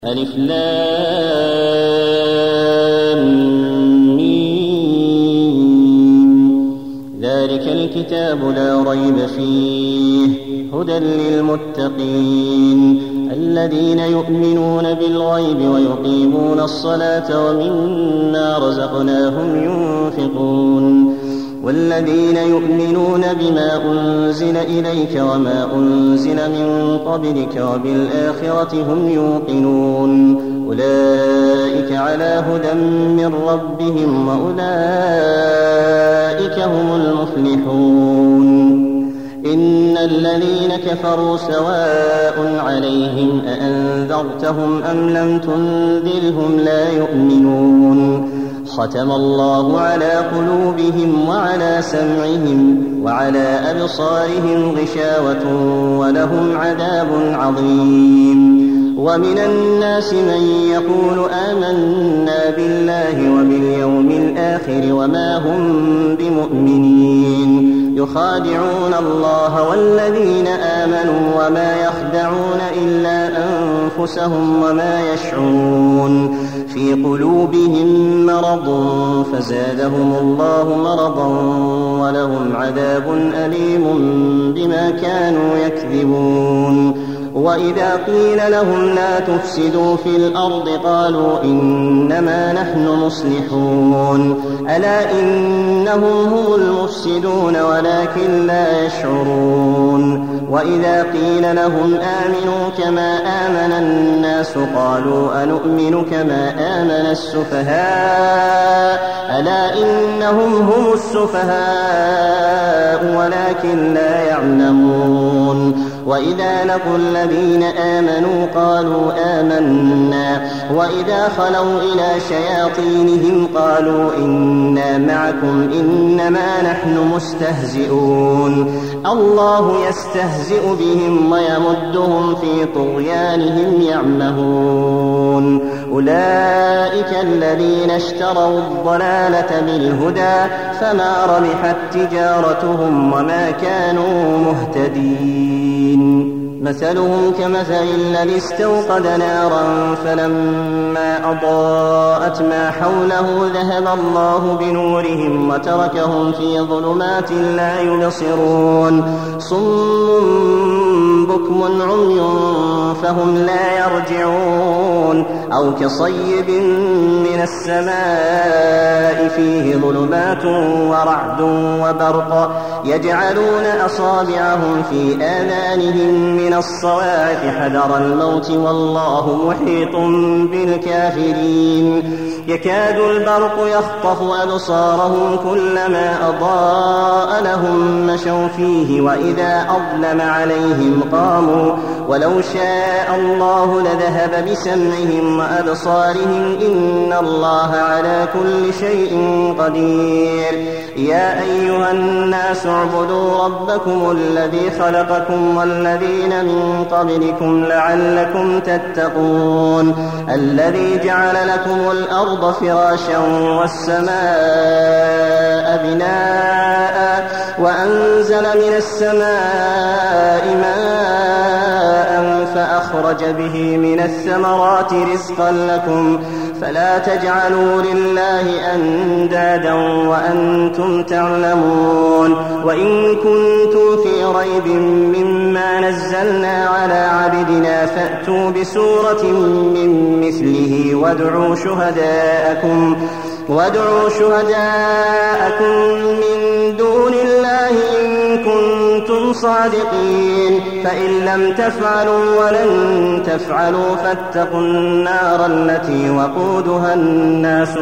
ألف لام ميم. ذلك الكتاب لا ريب فيه هدى للمتقين الذين يؤمنون بالغيب ويقيمون الصلاة ومما رزقناهم ينفقون والذين يؤمنون بما أنزل إليك وما أنزل من قبلك وبالآخرة هم يوقنون أولئك على هدى من ربهم وأولئك هم المفلحون إن الذين كفروا سواء عليهم أأنذرتهم أم لم تنذرهم لا يؤمنون ختم الله على قلوبهم وعلى سمعهم وعلى أبصارهم غشاوة ولهم عذاب عظيم ومن الناس من يقول آمنا بالله وباليوم الآخر وما هم بمؤمنين يخادعون الله والذين آمنوا وما يخدعون إلا أنفسهم وما يشعرون في قلوبهم مرض فزادهم الله مرضا ولهم عذاب أليم بما كانوا يكذبون وإذا قيل لهم لا تفسدوا في الأرض قالوا إنما نحن مصلحون ألا إنهم هم المفسدون ولكن لا يشعرون وإذا قيل لهم آمنوا كما آمن الناس قالوا أنؤمن كما آمن السفهاء ألا إنهم هم السفهاء ولكن لا يعلمون وإذا لقوا الذين آمنوا قالوا آمنا وإذا خلوا إلى شياطينهم قالوا إنا معكم إنما نحن مستهزئون الله يستهزئ بهم ويمدهم في طغيانهم يعمهون أولئك الذين اشتروا الضلالة بالهدى فما ربحت تجارتهم وما كانوا مهتدين مثلهم كمثل الذي استوقد نارا فلما أضاءت ما حوله ذهب الله بنورهم وتركهم في ظلمات لا يبصرون صم بكم عمي فهم لا يرجعون أو كصيب من السماء فيه ظلمات ورعد وبرق يجعلون أصابعهم في آذانهم من الصواعق حذر الموت والله محيط بالكافرين يكاد البرق يخطف أبصارهم كلما أضاء لهم مشوا فيه وإذا أظلم عليهم قاموا ولو شاء الله لذهب بسمعهم وأبصارهم إن الله على كل شيء قدير يا أيها الناس اعبدوا ربكم الذي خلقكم والذين من قبلكم لعلكم تتقون الذي جعل لكم الأرض فراشا والسماء بناء وأنزل من السماء ماء فأخرج به من الثمرات رزقا لكم فلا تجعلوا لله أندادا وأنتم تعلمون وإن كنتم في ريب مما نزلنا على عبدنا فأتوا بسورة من مثله وادعوا شهداءكم من دون الله إن كنتم صادقين فإن لم تفعلوا ولن تفعلوا فاتقوا النار التي وقودها الناس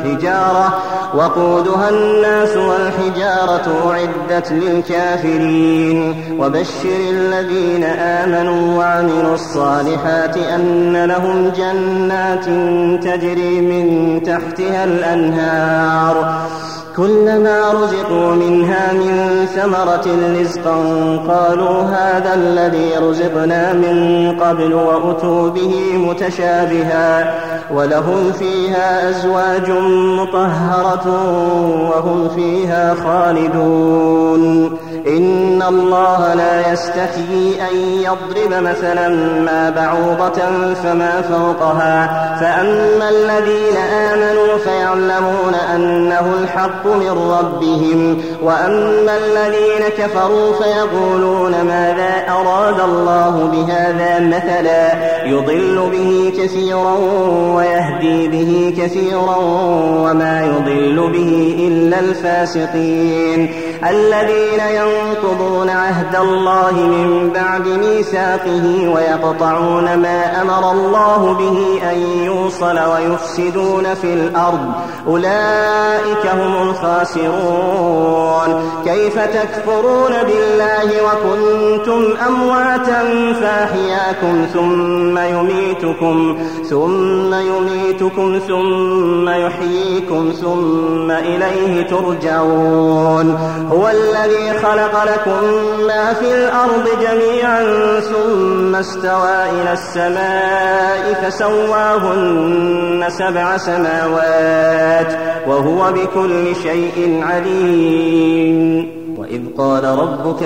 والحجارة أعدت للكافرين وبشر الذين آمنوا وعملوا الصالحات أن لهم جنات تجري من تحتها الأنهار كلما رزقوا منها من ثمرة رزقا قالوا هذا الذي رزقنا من قبل وأتوا به متشابها ولهم فيها أزواج مطهرة وهم فيها خالدون إن الله لا يستحيي أن يضرب مثلا ما بعوضة فما فوقها فأما الذين آمنوا فيعلمون أنه الحق من ربهم وأما الذين كفروا فيقولون ماذا أراد الله بهذا مثلا يضل به كثيرا ويهدي به كثيرا وما يضل به إلا الفاسقين الذين ينقضون عهد الله من بعد ميثاقه ويقطعون ما أمر الله به أن يوصل ويفسدون في الأرض أولئك هم الخاسرون كيف تكفرون بالله وكنتم أمواتا فأحياكم ثم يميتكم ثم يحييكم ثم إليه ترجعون هو الذي خلق لكم ما في الأرض جميعا ثم استوى إلى السماء فسواهن 7 سماوات وهو بكل شيء عليم وإذ قال ربك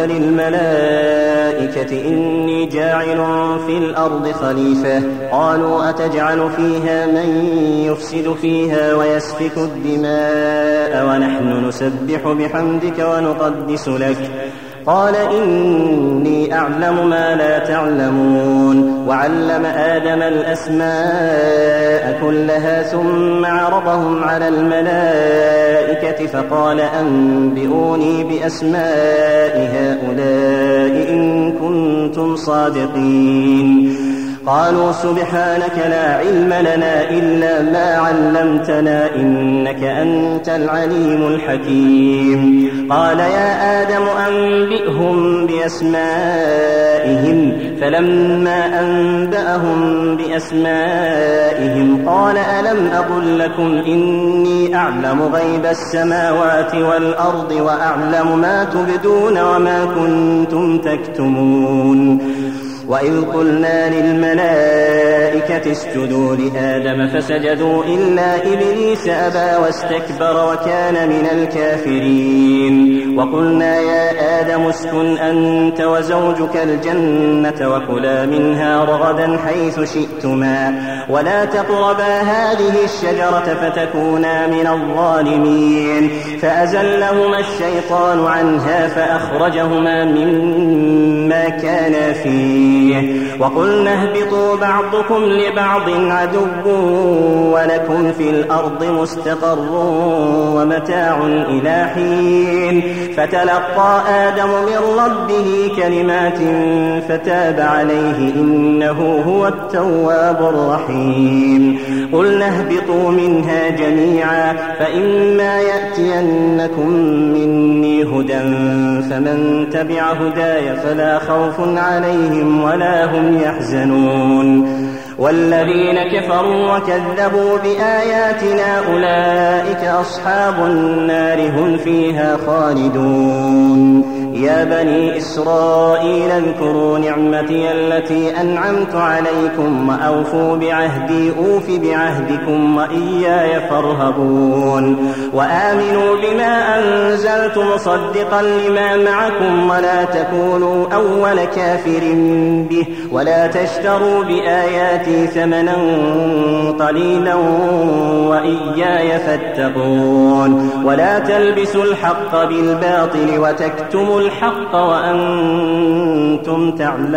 للملائكة إني جاعل في الأرض خليفة قالوا أتجعل فيها من يفسد فيها ويسفك الدماء ونحن نسبح بحمدك ونقدس لك قال إني أعلم ما لا تعلمون وعلم آدم الأسماء كلها ثم عرضهم على الملائكة فقال أنبئوني بأسماء هؤلاء إن كنتم صادقين قالوا سبحانك لا علم لنا إلا ما علمتنا إنك أنت العليم الحكيم قال يا آدم أنبئهم بأسمائهم فلما أنبأهم بأسمائهم قال ألم أقل لكم إني أعلم غيب السماوات والأرض وأعلم ما تبدون وما كنتم تكتمون وإذ قلنا للملائكة اسجدوا لآدم فسجدوا إلا إبليس أبى واستكبر وكان من الكافرين وقلنا يا آدم اسكن أنت وزوجك الجنة وكلا منها رغدا حيث شئتما ولا تقربا هذه الشجرة فتكونا من الظالمين فأزلهما الشيطان عنها فأخرجهما مما كانا فيه وقلنا اهبطوا بعضكم لبعض عدو ولكم في الأرض مستقر ومتاع إلى حين فتلقى آدم من ربه كلمات فتاب عليه إنه هو التواب الرحيم قلنا اهبطوا منها جميعا فإما يأتينكم مني هدى فمن تبع هداي فلا خوف عليهم ولا هم يحزنون والذين كفروا وكذبوا بآياتنا أولئك أصحاب النار هم فيها خالدون يا بني إسرائيل اذكروا نعمتي التي أنعمت عليكم وأوفوا بعهدي أوف بعهدكم وإياي فارهبون وآمنوا بما أنزلت مصدقا لما معكم ولا تكونوا أول كافر به ولا تشتروا بآياتي ثمنا قليلا وإياي فاتقون ولا تلبسوا الحق بالباطل وتكتموا الحق وأنتم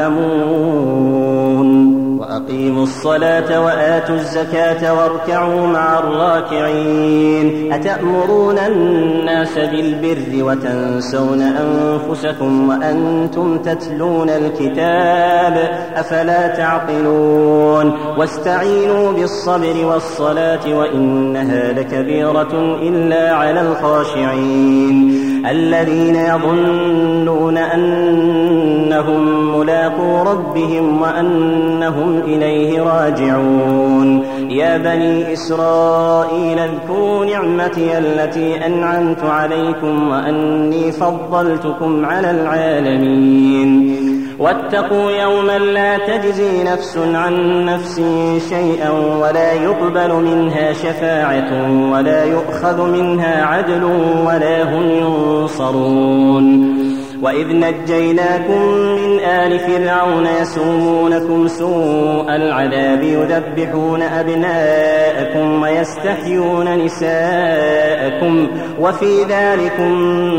تعلمون وأقيموا الصلاة وآتوا الزكاة واركعوا مع الراكعين أتأمرون الناس بالبر وتنسون أنفسكم وأنتم تتلون الكتاب أفلا تعقلون واستعينوا بالصبر والصلاة وإنها لكبيرة إلا على الخاشعين الذين يظنون أنهم ملاقو ربهم وأنهم إليه راجعون يا بني إسرائيل اذكروا نعمتي التي أنعمت عليكم وأني فضلتكم على العالمين واتقوا يوما لا تجزي نفس عن نفس شيئا ولا يقبل منها شفاعة ولا يؤخذ منها عدل ولا هم ينصرون وإذ نجيناكم من آل فرعون يسومونكم سوء العذاب يذبحون أبناءكم ويستحيون نساءكم وفي ذلكم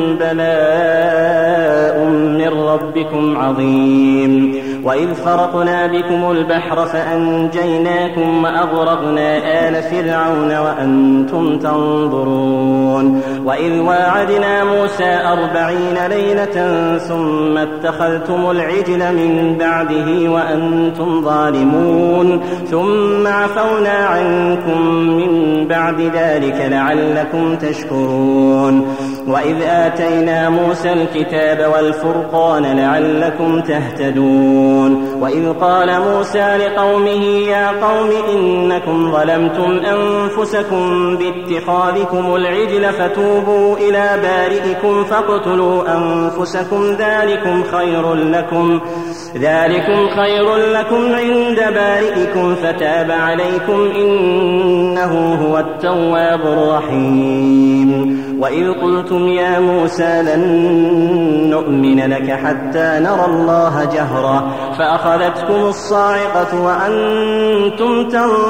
بلاء من ربكم عظيم. وإذ فرقنا بكم البحر فأنجيناكم وأغرقنا آل فرعون وأنتم تنظرون. وإذ واعدنا موسى 40 ليلة ثم اتخذتم العجل من بعده وأنتم ظالمون ثم عفونا عنكم من بعد ذلك لعلكم تشكرون. وإذ آتينا موسى الكتاب والفرقان لعلكم تهتدون. وإذ قال موسى لقومه يا قوم إنكم ظلمتم أنفسكم باتخاذكم العجل فتوبوا إلى بارئكم فاقتلوا أنفسكم ذلكم خير لكم عند بارئكم فتاب عليكم إنه هو التواب الرحيم. وإذ قلتم يا موسى لن نؤمن لك حتى نرى الله جهرة فأخذتكم الصاعقة وأنتم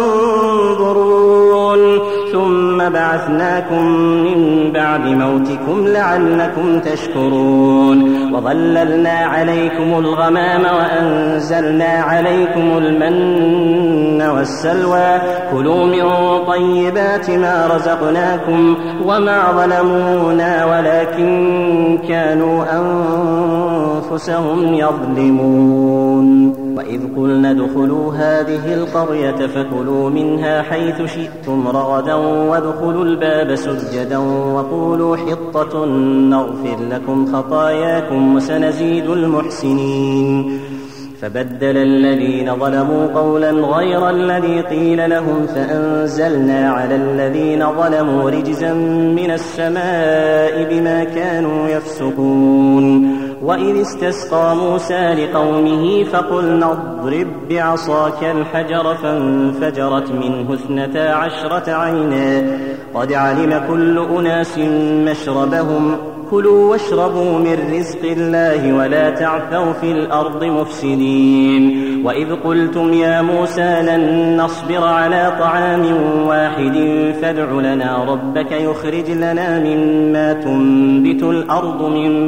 تنظرون ثم بعثناكم من بعد موتكم لعلكم تشكرون. وظللنا عليكم الغمام وأنزلنا عليكم المن والسلوى كلوا من طيبات ما رزقناكم وما ظلمونا ولكن كانوا أنفسهم يظلمون. وإذ قلنا ادخلوا هذه القرية فكلوا منها حيث شئتم رغدا وادخلوا الباب سجدا وقولوا حطة نغفر لكم خطاياكم وسنزيد المحسنين. فبدل الذين ظلموا قولا غير الذي قيل لهم فأنزلنا على الذين ظلموا رجزا من السماء بما كانوا يفسقون. وإذ استسقى موسى لقومه فقلنا اضرب بعصاك الحجر فانفجرت منه 12 عينا قد علم كل أناس مشربهم كلوا واشربوا من رزق الله ولا تعثوا في الأرض مفسدين. وإذ قلتم يا موسى لن نصبر على طعام واحد فادع لنا ربك يخرج لنا مما تنبت الأرض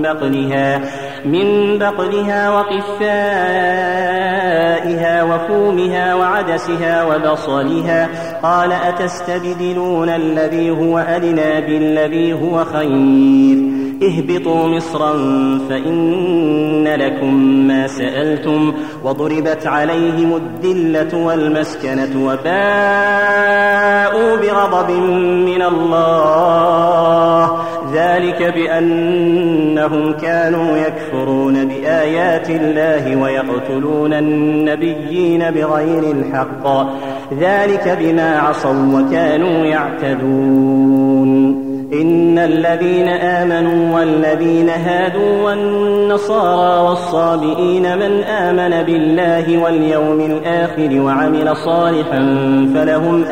من بقلها وقثائها وفومها وعدسها وبصلها قال أتستبدلون الذي هو أدنى بالذي هو خير اهبطوا مصرا فإن لكم ما سألتم وضربت عليهم الذلة والمسكنة وباءوا بغضب من الله ذلك بأنهم كانوا يكفرون بآيات الله ويقتلون النبيين بغير الحق ذلك بما عصوا وكانوا يعتدون. إن الذين آمنوا والذين هادوا والنصارى والصابئين من آمن بالله واليوم الآخر وعمل صالحا فلهم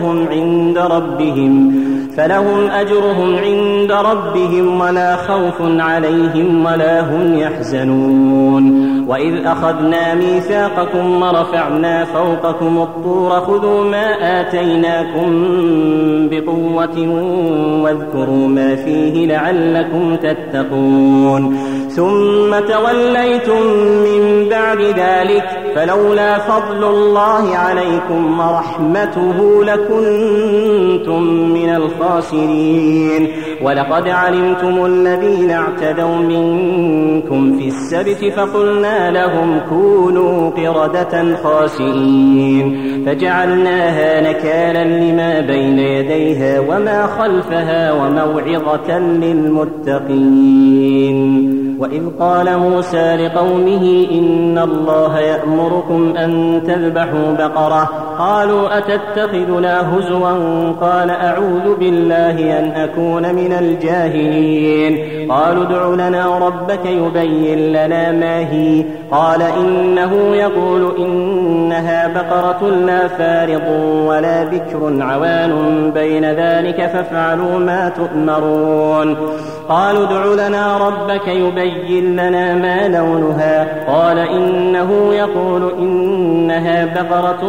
أجرهم عند ربهم ولا خوف عليهم ولا هم يحزنون. وإذ أخذنا ميثاقكم ورفعنا فوقكم الطور خذوا ما آتيناكم بقوة واذكروا ما فيه لعلكم تتقون. ثم توليتم من بعد ذلك فلولا فضل الله عليكم ورحمته لكنتم من الخاسرين. ولقد علمتم الذين اعتدوا منكم في السبت فقلنا لهم كونوا قردة خاسئين فجعلناها نكالا لما بين يديها وما خلفها وموعظة للمتقين. وإذ قال موسى لقومه إن الله يأمركم أن تذبحوا بقرة قالوا أتتخذنا هزوا قال أعوذ بالله أن أكون من الجاهلين. قالوا ادع لنا ربك يبين لنا ما هي قال إنه يقول إنها بقرة لا فارض ولا بكر عوان بين ذلك فافعلوا ما تؤمرون. قالوا ادع لنا ربك يبين يبين لنا ما لونها. قال إنه يقول إنها بقرة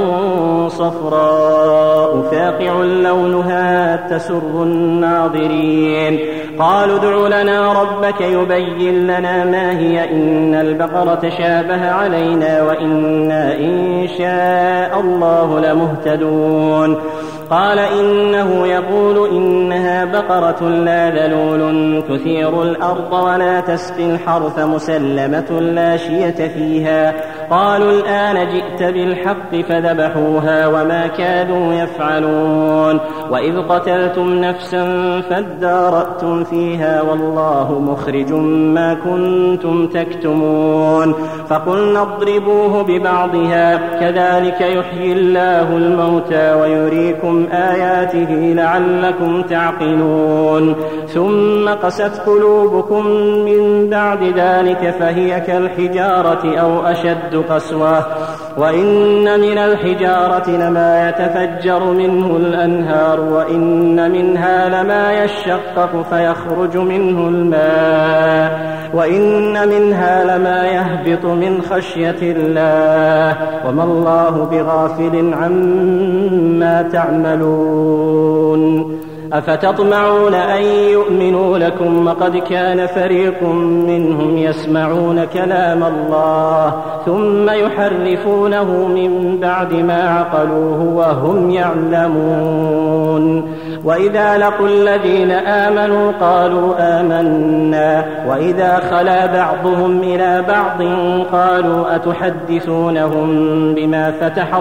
صفراء فاقع لونها تسر الناظرين. قالوا ادع لنا ربك يبين لنا ما هي إن البقرة شابه علينا وإنا إن شاء الله لمهتدون. قال إنه يقول إنها بقرة لا ذلول تثير الأرض ولا تسقي الحرث مسلمة لا شية فيها. قالوا الآن جئت بالحق فذبحوها وما كادوا يفعلون. وإذ قتلتم نفسا فادارأتم فيها والله مخرج ما كنتم تكتمون. فقلنا اضربوه ببعضها كذلك يحيي الله الموتى ويريكم آياته لعلكم تعقلون. ثم قست قلوبكم من بعد ذلك فهي كالحجارة أو أشد قسوة. وإن من الحجارة لما يتفجر منه الأنهار وإن منها لما يشقق فيخرج منه الماء وإن منها لما يهبط من خشية الله وما الله بغافل عما تعملون. أفتطمعون أن يؤمنوا لكم وقد كان فريق منهم يسمعون كلام الله ثم يحرفونه من بعد ما عقلوه وهم يعلمون. وإذا لقوا الذين آمنوا قالوا آمنا وإذا خلا بعضهم إلى بعض قالوا أتحدثونهم بما فتح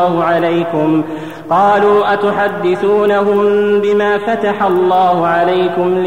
فتح الله عليكم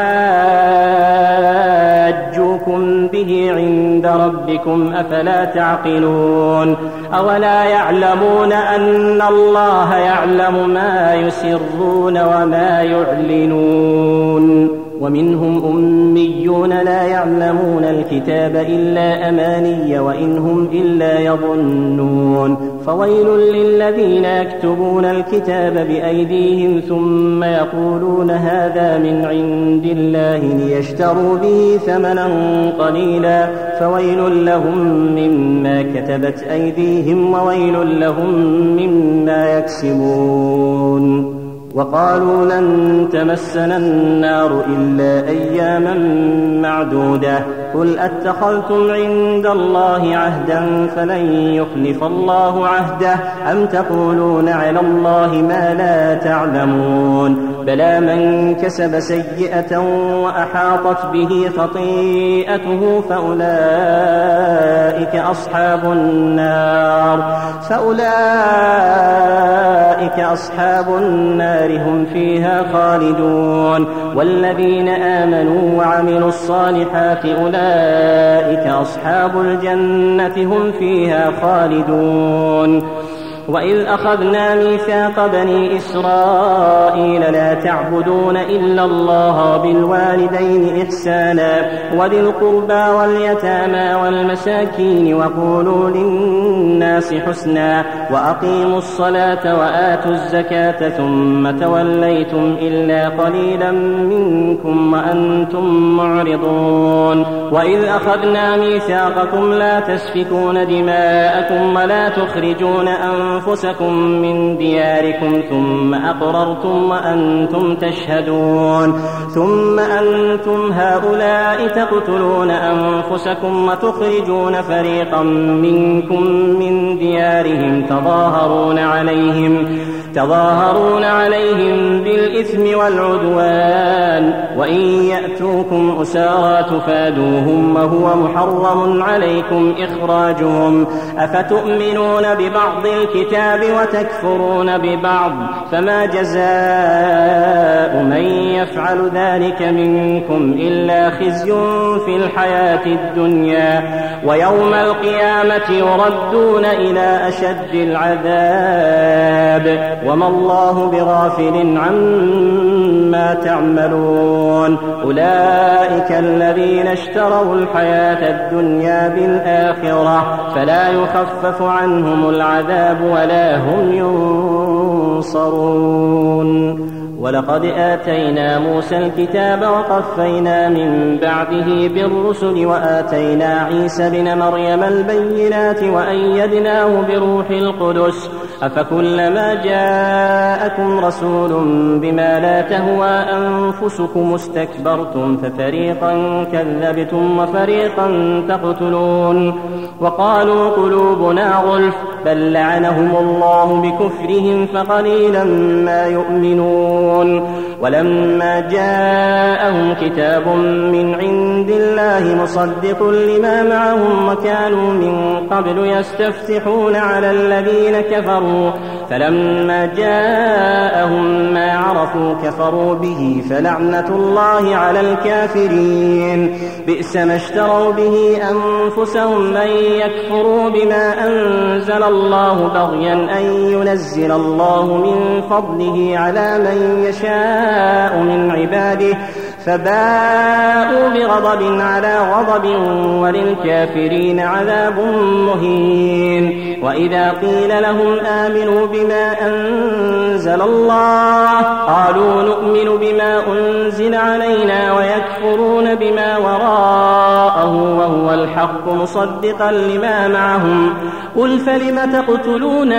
ليحاجوكم به عند ربكم أفلا تعقلون. أولا يعلمون أن الله يعلم ما يسرون وما يعلنون. ومنهم أميون لا يعلمون الكتاب إلا أماني وإن هم إلا يظنون. فويل للذين يكتبون الكتاب بأيديهم ثم يقولون هذا من عند الله ليشتروا به ثمنا قليلا فويل لهم مما كتبت أيديهم وويل لهم مما يكسبون. وقالوا لن تمسنا النار إلا أياما معدودة قل أتخذتم عند الله عهدا فلن يخلف الله عهده أم تقولون على الله ما لا تعلمون. بلى من كسب سيئة وأحاطت به خطيئته فأولئك أصحاب النار هم فيها خالدون. والذين آمنوا وعملوا الصالحات أولئك أصحاب الجنة هم فيها خالدون. وإذ أخذنا ميثاق بني إسرائيل لا تعبدون إلا الله وبالوالدين إحسانا وذي القربى واليتامى والمساكين وقولوا للناس حسنا وأقيموا الصلاة وآتوا الزكاة ثم توليتم إلا قليلا منكم وأنتم معرضون. وإذ أخذنا ميثاقكم لا تسفكون دماءكم ولا تخرجون أنفسكم من دياركم ثم أقررتم وأنتم تشهدون. ثم أنتم هؤلاء تقتلون أنفسكم وتخرجون فريقا منكم من ديارهم تظاهرون عليهم بالإثم والعدوان وإن يأتوكم أسارى تفادوهم وهو محرم عليكم إخراجهم. أفتؤمنون ببعض الكتاب وتكفرون ببعض فما جزاء من يفعل ذلك منكم إلا خزي في الحياة الدنيا ويوم القيامة يردون إلى أشد العذاب وما الله بغافل عما تعملون. أولئك الذين اشتروا الحياة الدنيا بالآخرة فلا يخفف عنهم العذاب ولا هم ينصرون. ولقد آتينا موسى الكتاب وقفينا من بعده بالرسل وآتينا عيسى بن مريم البينات وأيدناه بروح القدس أفكلما جاءكم رسول بما لا تهوى أنفسكم استكبرتم ففريقا كذبتم وفريقا تقتلون وقالوا قلوبنا غلف بل لعنهم الله بكفرهم فقليلا ما يؤمنون ولما جاءهم كتاب من عند الله مصدق لما معهم وكانوا من قبل يستفتحون على الذين كفروا فلما جاءهم ما عرفوا كفروا به فلعنة الله على الكافرين بئس ما اشتروا به أنفسهم أن يكفروا بما أنزل الله بغيا أن ينزل الله من فضله على من يشاء من عباده فباءوا بغضب على غضب وللكافرين عذاب مهين وإذا قيل لهم آمنوا بما أنزل الله قالوا نؤمن بما أنزل علينا ويكفرون بما وراءه وهو الحق مصدقا لما معهم قل فلم تقتلون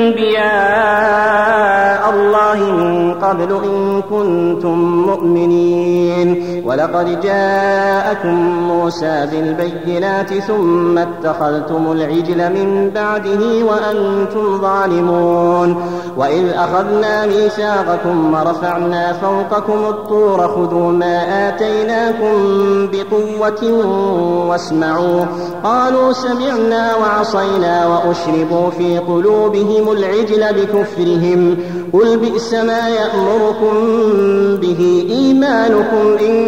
أنبياء الله من قبل إن كنتم مؤمنين ولقد جاءكم موسى بالبينات ثم اتخذتم العجل من بعده وأنتم ظالمون وإذ أخذنا ميثاقكم ورفعنا فوقكم الطور خذوا ما آتيناكم بقوة واسمعوا قالوا سمعنا وعصينا وأشربوا في قلوبهم العجل بكفرهم قل بئس ما يأمركم به إيمانكم إن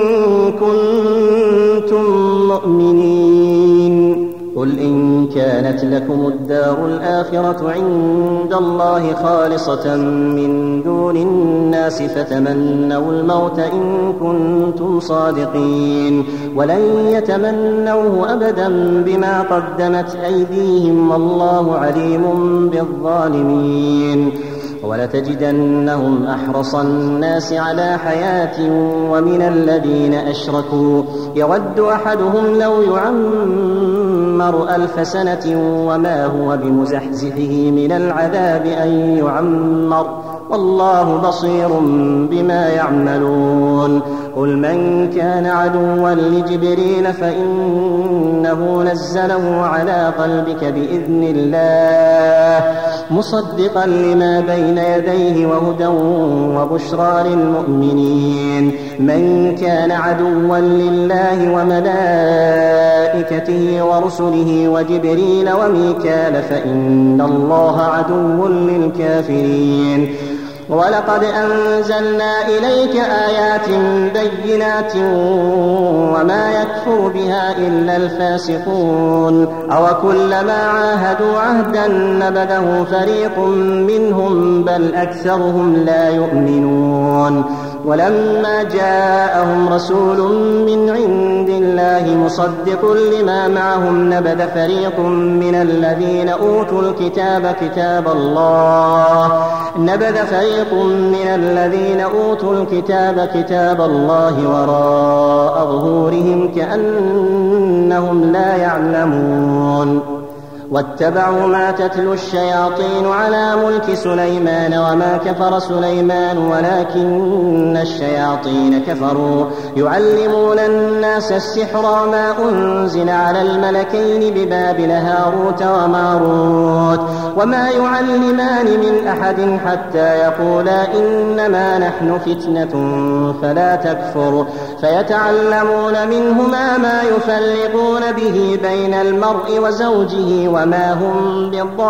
كنتم مؤمنين قل إن كانت لكم الدار الآخرة عند الله خالصة من دون الناس فتمنوا الموت إن كنتم صادقين ولن يتمنوه أبدا بما قدمت أيديهم والله عليم بالظالمين ولتجدنهم أحرص الناس على حياة ومن الذين أشركوا يود أحدهم لو يعمر 1000 سنة وما هو بمزحزحه من العذاب أن يعمر والله بصير بما يعملون قل من كان عدوا لجبريل فإنه نزله على قلبك بإذن الله مصدقا لما بين يديه وهدى وبشرى للمؤمنين من كان عدوا لله وملائكته ورسله وجبريل وميكال فإن الله عدو للكافرين ولقد أنزلنا إليك آيات بينات وما يكفر بها إلا الفاسقون أوكلما عاهدوا عهدا نبذه فريق منهم بل أكثرهم لا يؤمنون ولما جاءهم رسول من عند الله مصدق لما معهم نبذ فريق من الذين أوتوا الكتاب كتاب الله وراء ظهورهم كأنهم لا يعلمون واتبعوا ما تتلو الشياطين على ملك سليمان وما كفر سليمان ولكن الشياطين كفروا يعلمون الناس السحر وما أنزل على الملكين ببابل هاروت وماروت وما يعلمان من أحد حتى يقولا إنما نحن فتنة فلا تكفر فيتعلمون منهما ما يفرقون به بين المرء وزوجه وما هم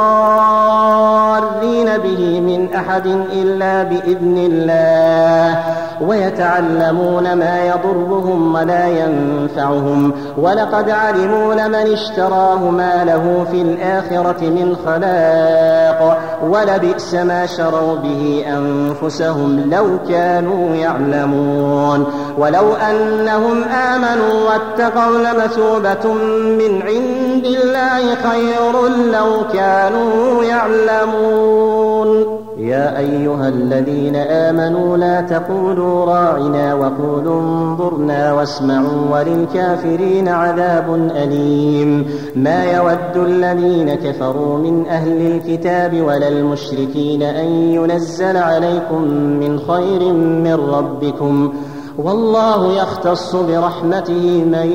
بضارين به من أحد إلا بإذن الله ويتعلمون ما يضرهم ولا ينفعهم ولقد علموا لمن اشتراه ما له في الآخرة من خلاق ولبئس ما شروا به أنفسهم لو كانوا يعلمون ولو أنهم آمنوا واتقوا لمثوبة من عند الله خير لو كانوا يعلمون يا أيها الذين آمنوا لا تقولوا راعنا وقولوا انظرنا واسمعوا وللكافرين عذاب أليم. ما يود الذين كفروا من أهل الكتاب ولا المشركين أن ينزل عليكم من خير من ربكم، والله يختص برحمته من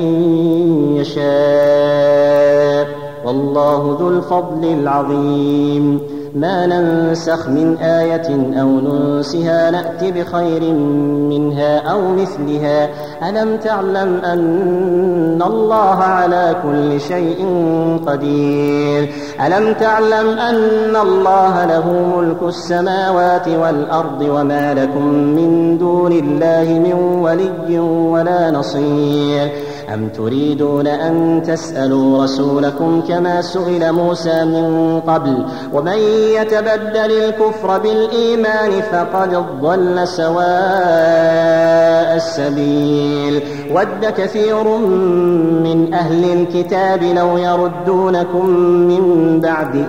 يشاء، والله ذو الفضل العظيم. ما ننسخ من آية أو ننسها نأت بخير منها أو مثلها. ألم تعلم أن الله على كل شيء قدير؟ ألم تعلم أن الله له ملك السماوات والأرض وما لكم من دون الله من ولي ولا نصير؟ أم تريدون أن تسألوا رسولكم كما سئل موسى من قبل؟ ومن يتبدل الكفر بالإيمان فقد ضل سواء السبيل. ود كثير من أهل الكتاب لو يردونكم من بعد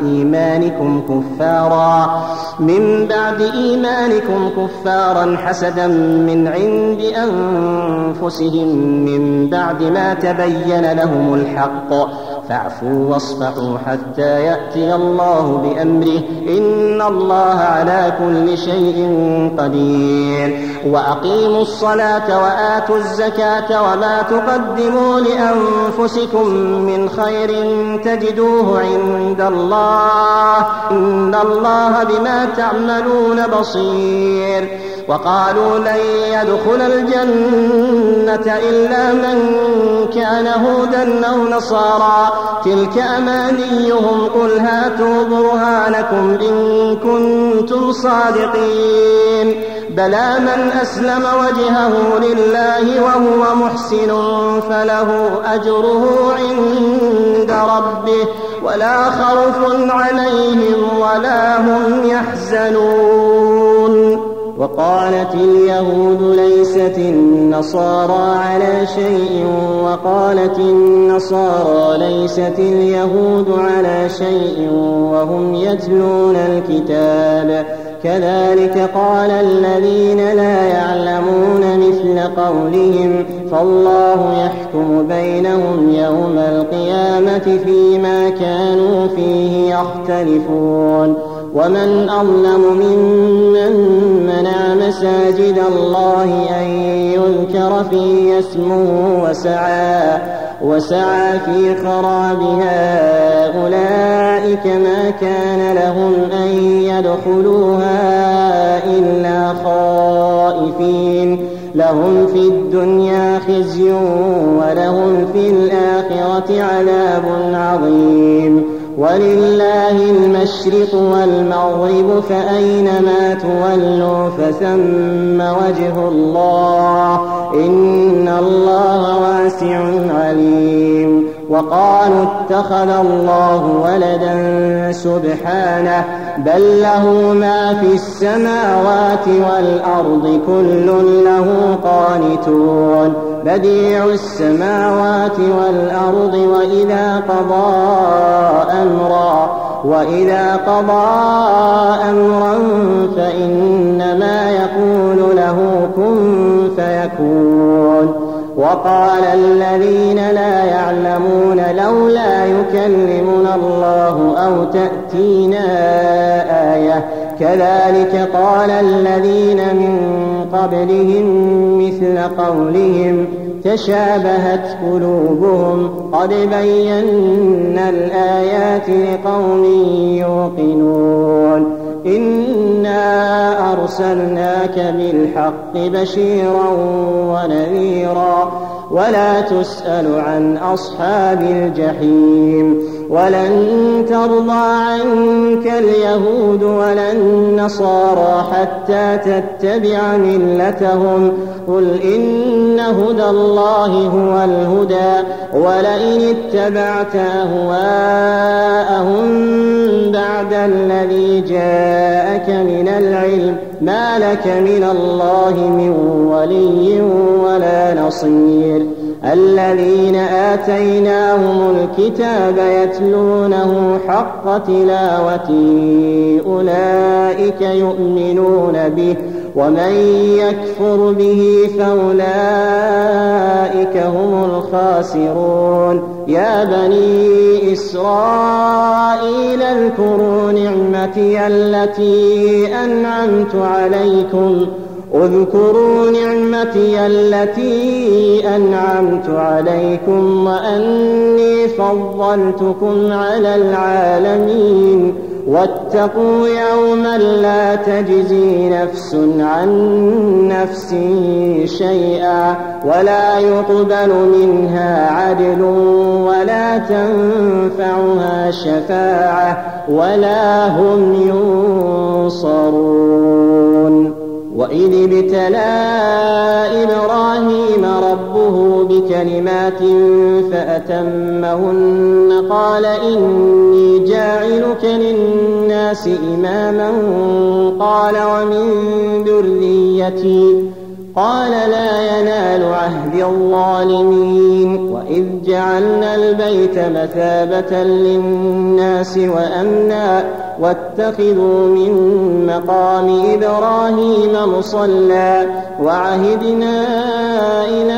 إيمانكم كفارا حسدا من عند أنفسهم من بعد ما تبين لهم الحق، فاعفوا واصفحوا حتى يأتي الله بأمره، إن الله على كل شيء قدير. وأقيموا الصلاة وآتوا الزكاة وما تقدموا لأنفسكم من خير تجدوه عند الله، إن الله بما تعملون بصير. وقالوا لن يدخل الجنة إلا من كان هودا أو نصارى، تلك أمانيهم، قل هاتوا برهانكم إن كنتم صادقين. بلى من أسلم وجهه لله وهو محسن فله أجره عند ربه ولا خوف عليهم ولا هم يحزنون. وقالت اليهود ليست النصارى على شيء، وقالت النصارى ليست اليهود على شيء وهم يتلون الكتاب، كذلك قال الذين لا يعلمون مثل قولهم، فالله يحكم بينهم يوم القيامة فيما كانوا فيه يختلفون. ومن أظلم ممن منع مساجد الله أن يذكر فيه اسمه وسعى في خرابها، أولئك ما كان لهم أن يدخلوها إلا خائفين، لهم في الدنيا خزي ولهم في الآخرة عذاب عظيم. ولله المشرق والمغرب فأينما تولوا فثم وجه الله، إن الله واسع عليم. وقالوا اتخذ الله ولدا سبحانه، بل له ما في السماوات والأرض كل له قانتون، بديع السماوات والأرض وإذا قضى أمرا فإنما يقول له كن فيكون. وقال الذين لا يعلمون لولا يكلمنا الله أو تأتينا آية، كذلك قال الذين من قبلهم مثل قولهم تشابهت قلوبهم، قد بينا الآيات لقوم يوقنون. إنا أرسلناك بالحق بشيرا ونذيرا، ولا تسأل عن أصحاب الجحيم. ولن ترضى عنك اليهود ولا النصارى حتى تتبع ملتهم، قل إن هدى الله هو الهدى، ولئن اتبعت أهواءهم بعد الذي جاءك من العلم ما لك من الله من ولي ولا نصير. الذين آتيناهم الكتاب يتلونه حق تلاوته أولئك يؤمنون به ومن يكفر به فأولئك هم الخاسرون يا بني إسرائيل اذكروا نعمتي التي أنعمت عليكم وأني فضلتكم على العالمين واتقوا يوما لا تجزي نفس عن نفس شيئا ولا يقبل منها عدل ولا تنفعها شفاعة ولا هم ينصرون وإذ ابتلى إبراهيم ربه بكلمات فأتمهن قال إني جاعلك للناس إماما قال ومن ذريتي قال لا ينال عهد الظالمين وإذ جعلنا البيت مثابة للناس وأمنا واتخذوا من مقام إبراهيم مصلى وعهدنا إلى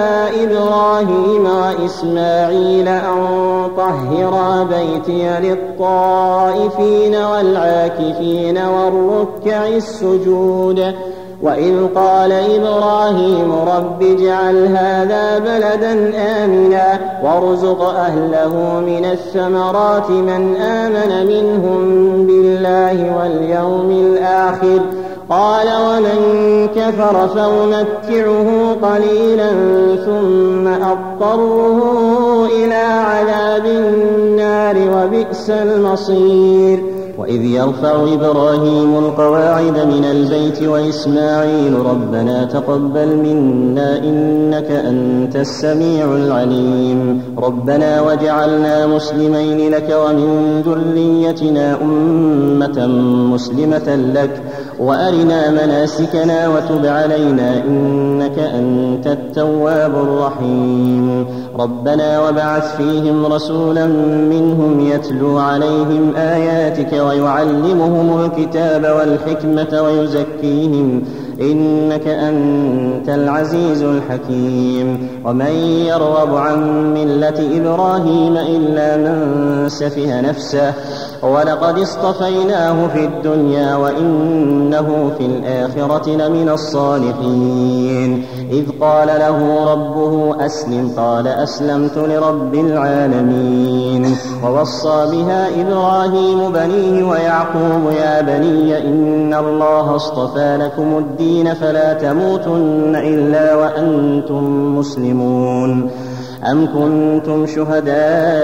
إبراهيم وإسماعيل أن طهرا بيتي للطائفين والعاكفين والركع السجود وإذ قال إبراهيم رب اجعل هذا بلدا آمنا وارزق أهله من الثمرات من آمن منهم بالله واليوم الآخر قال ومن كفر فأمتعه قليلا ثم أضطره إلى عذاب النار وبئس المصير وإذ يرفع إبراهيم القواعد من البيت وإسماعيل ربنا تقبل منا إنك أنت السميع العليم ربنا واجعلنا مسلمين لك ومن ذريتنا أمة مسلمة لك وأرنا مناسكنا وتب علينا إنك أنت التواب الرحيم ربنا وابعث فيهم رسولا منهم يتلو عليهم آياتك ويعلمهم الكتاب والحكمة ويزكيهم إنك أنت العزيز الحكيم ومن يرغب عن ملة إبراهيم إلا من سفه نفسه ولقد اصطفيناه في الدنيا وإنه في الآخرة لمن الصالحين إذ قال له ربه أسلم قال أسلمت لرب العالمين ووصى بها إبراهيم بنيه ويعقوب يا بني إن الله اصطفى لكم الدين فلا تموتن إلا وأنتم مسلمون أم كنتم شهداء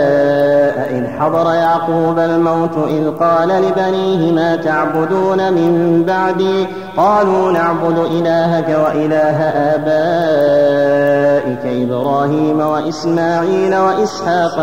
إذ حضر يعقوب الموت إذ قال لبنيه ما تعبدون من بعدي قالوا نعبد إلهك وإله آبائك إبراهيم وإسماعيل وإسحاق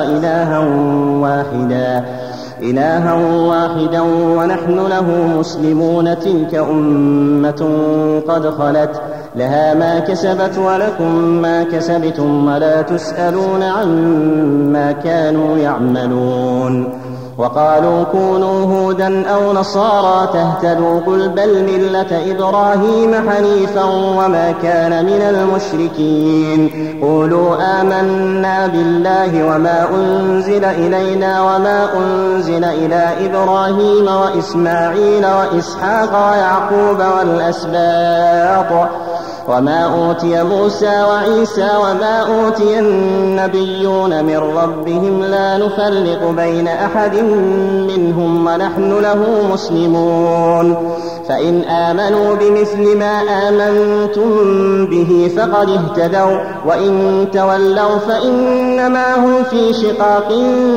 إلها واحدا ونحن له مسلمون تلك أمة قد خلت لها ما كسبت ولكم ما كسبتم ولا تسألون عما كانوا يعملون وقالوا كونوا هودا أو نصارى تهتدوا قل بل ملة إبراهيم حنيفا وما كان من المشركين قولوا آمنا بالله وما أنزل إلينا وما أنزل إلى إبراهيم وإسماعيل وإسحاق ويعقوب والأسباط وما أوتي موسى وعيسى وما أوتي النبيون من ربهم لا نفرق بين أحد منهم ونحن له مسلمون فإن آمنوا بمثل ما آمنتم به فقد اهتدوا وإن تولوا فإنما هم في شقاق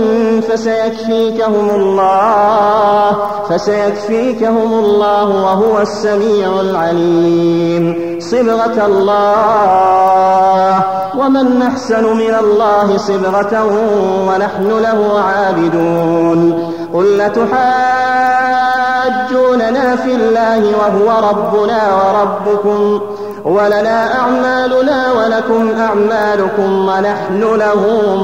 فسيكفيكهم الله وهو السميع العليم صبغة الله ومن أحسن من الله صبغة ونحن له عابدون قل لتحاجوننا في الله وهو ربنا وربكم ولنا أعمالنا ولكم أعمالكم ونحن له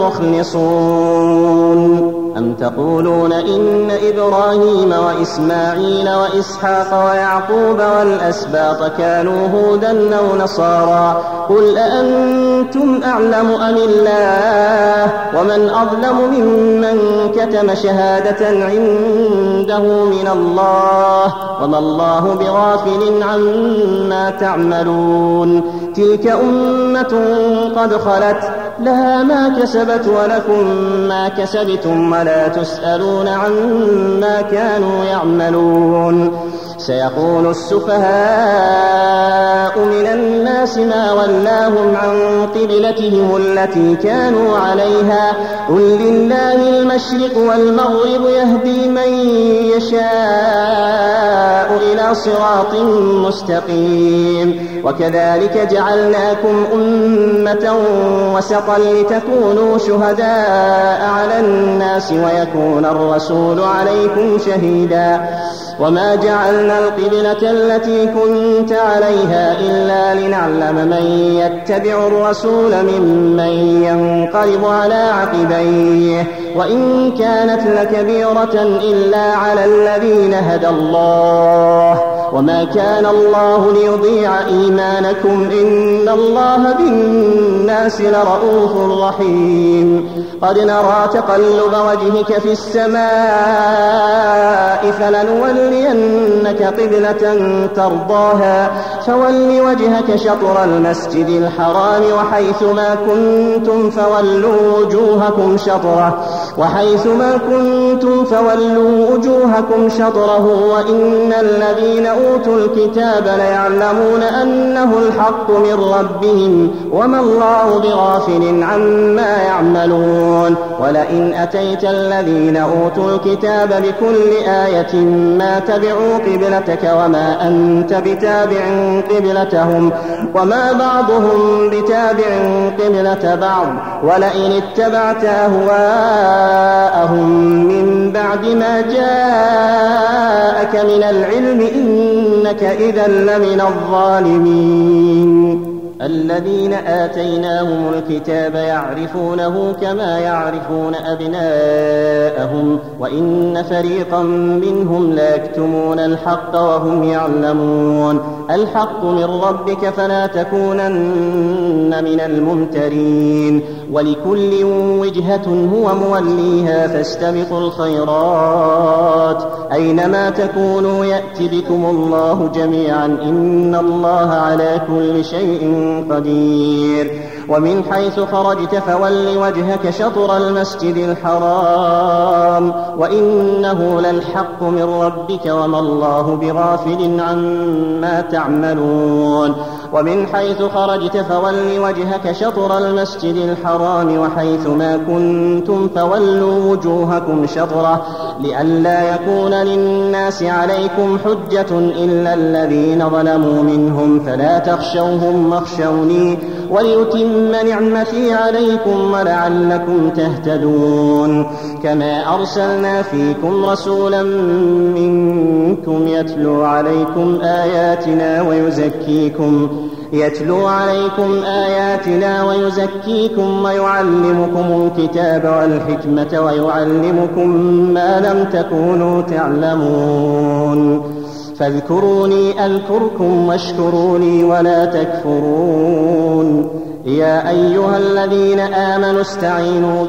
مخلصون. أم تقولون إن إبراهيم وإسماعيل وإسحاق ويعقوب والأسباط كانوا هودا أو نصارى قل أأنتم أعلم أم الله ومن أظلم ممن كتم شهادة عنده من الله وما الله بغافل عما تعملون. تلك أمة قد خلت لها ما كسبت ولكم ما كسبتم ولا تسألون عما كانوا يعملون. سيقول السفهاء من الناس ما ولاهم عن قبلتهم التي كانوا عليها قل لله المشرق والمغرب يهدي من يشاء إلى صراط مستقيم. وكذلك جعلناكم أمة وسطا لتكونوا شهداء على الناس ويكون الرسول عليكم شهيدا. وما جعلنا القبلة التي كنت عليها إلا لنعلم من يتبع الرسول ممن ينقلب على عقبيه وإن كانت لكبيرة إلا على الذين هدى الله وما كان الله ليضيع إيمانكم إن الله بالناس لرؤوف رحيم. قد نرى تقلب وجهك في السماء فلنولينك قبلة ترضاها فول وجهك شطر المسجد الحرام وحيثما كنتم فولوا وجوهكم شطره وإن الذين أوتوا الكتاب ليعلمون أنه الحق من ربهم وما الله بغافل عما يعملون. ولئن أتيت الذين أوتوا الكتاب بكل آية ما تبعوا قبلتك وما أنت بتابع قبلتهم وما بعضهم بتابع قبلة بعض ولئن اتبعت أهواءهم من بعد ما جاءك من العلم إنك إذا لمن الظالمين. الذين آتيناهم الكتاب يعرفونه كما يعرفون أبناءهم وإن فريقا منهم لا يكتمون الحق وهم يعلمون. الحق من ربك فلا تكونن من الممترين. ولكل وجهة هو موليها فاستبقوا الخيرات أينما تكونوا يأت بكم الله جميعا إن الله على كل شيء قدير. ومن حيث خرجت فول وجهك شطر المسجد الحرام وإنه للحق من ربك وما الله بغافل عما تعملون. ومن حيث خرجت فول وجهك شطر المسجد الحرام وحيثما كنتم فولوا وجوهكم شطره لئلا يكون للناس عليكم حجة إلا الذين ظلموا منهم فلا تخشوهم واخشوني وليتم نعمتي عليكم ولعلكم تهتدون. كما أرسلنا فيكم رسولا منكم يتلو عليكم آياتنا ويزكيكم ويعلمكم الكتاب والحكمة ويعلمكم ما لم تكونوا تعلمون. فاذكروني أذكركم واشكروني ولا تكفرون. يا أيها الذين آمنوا استعينوا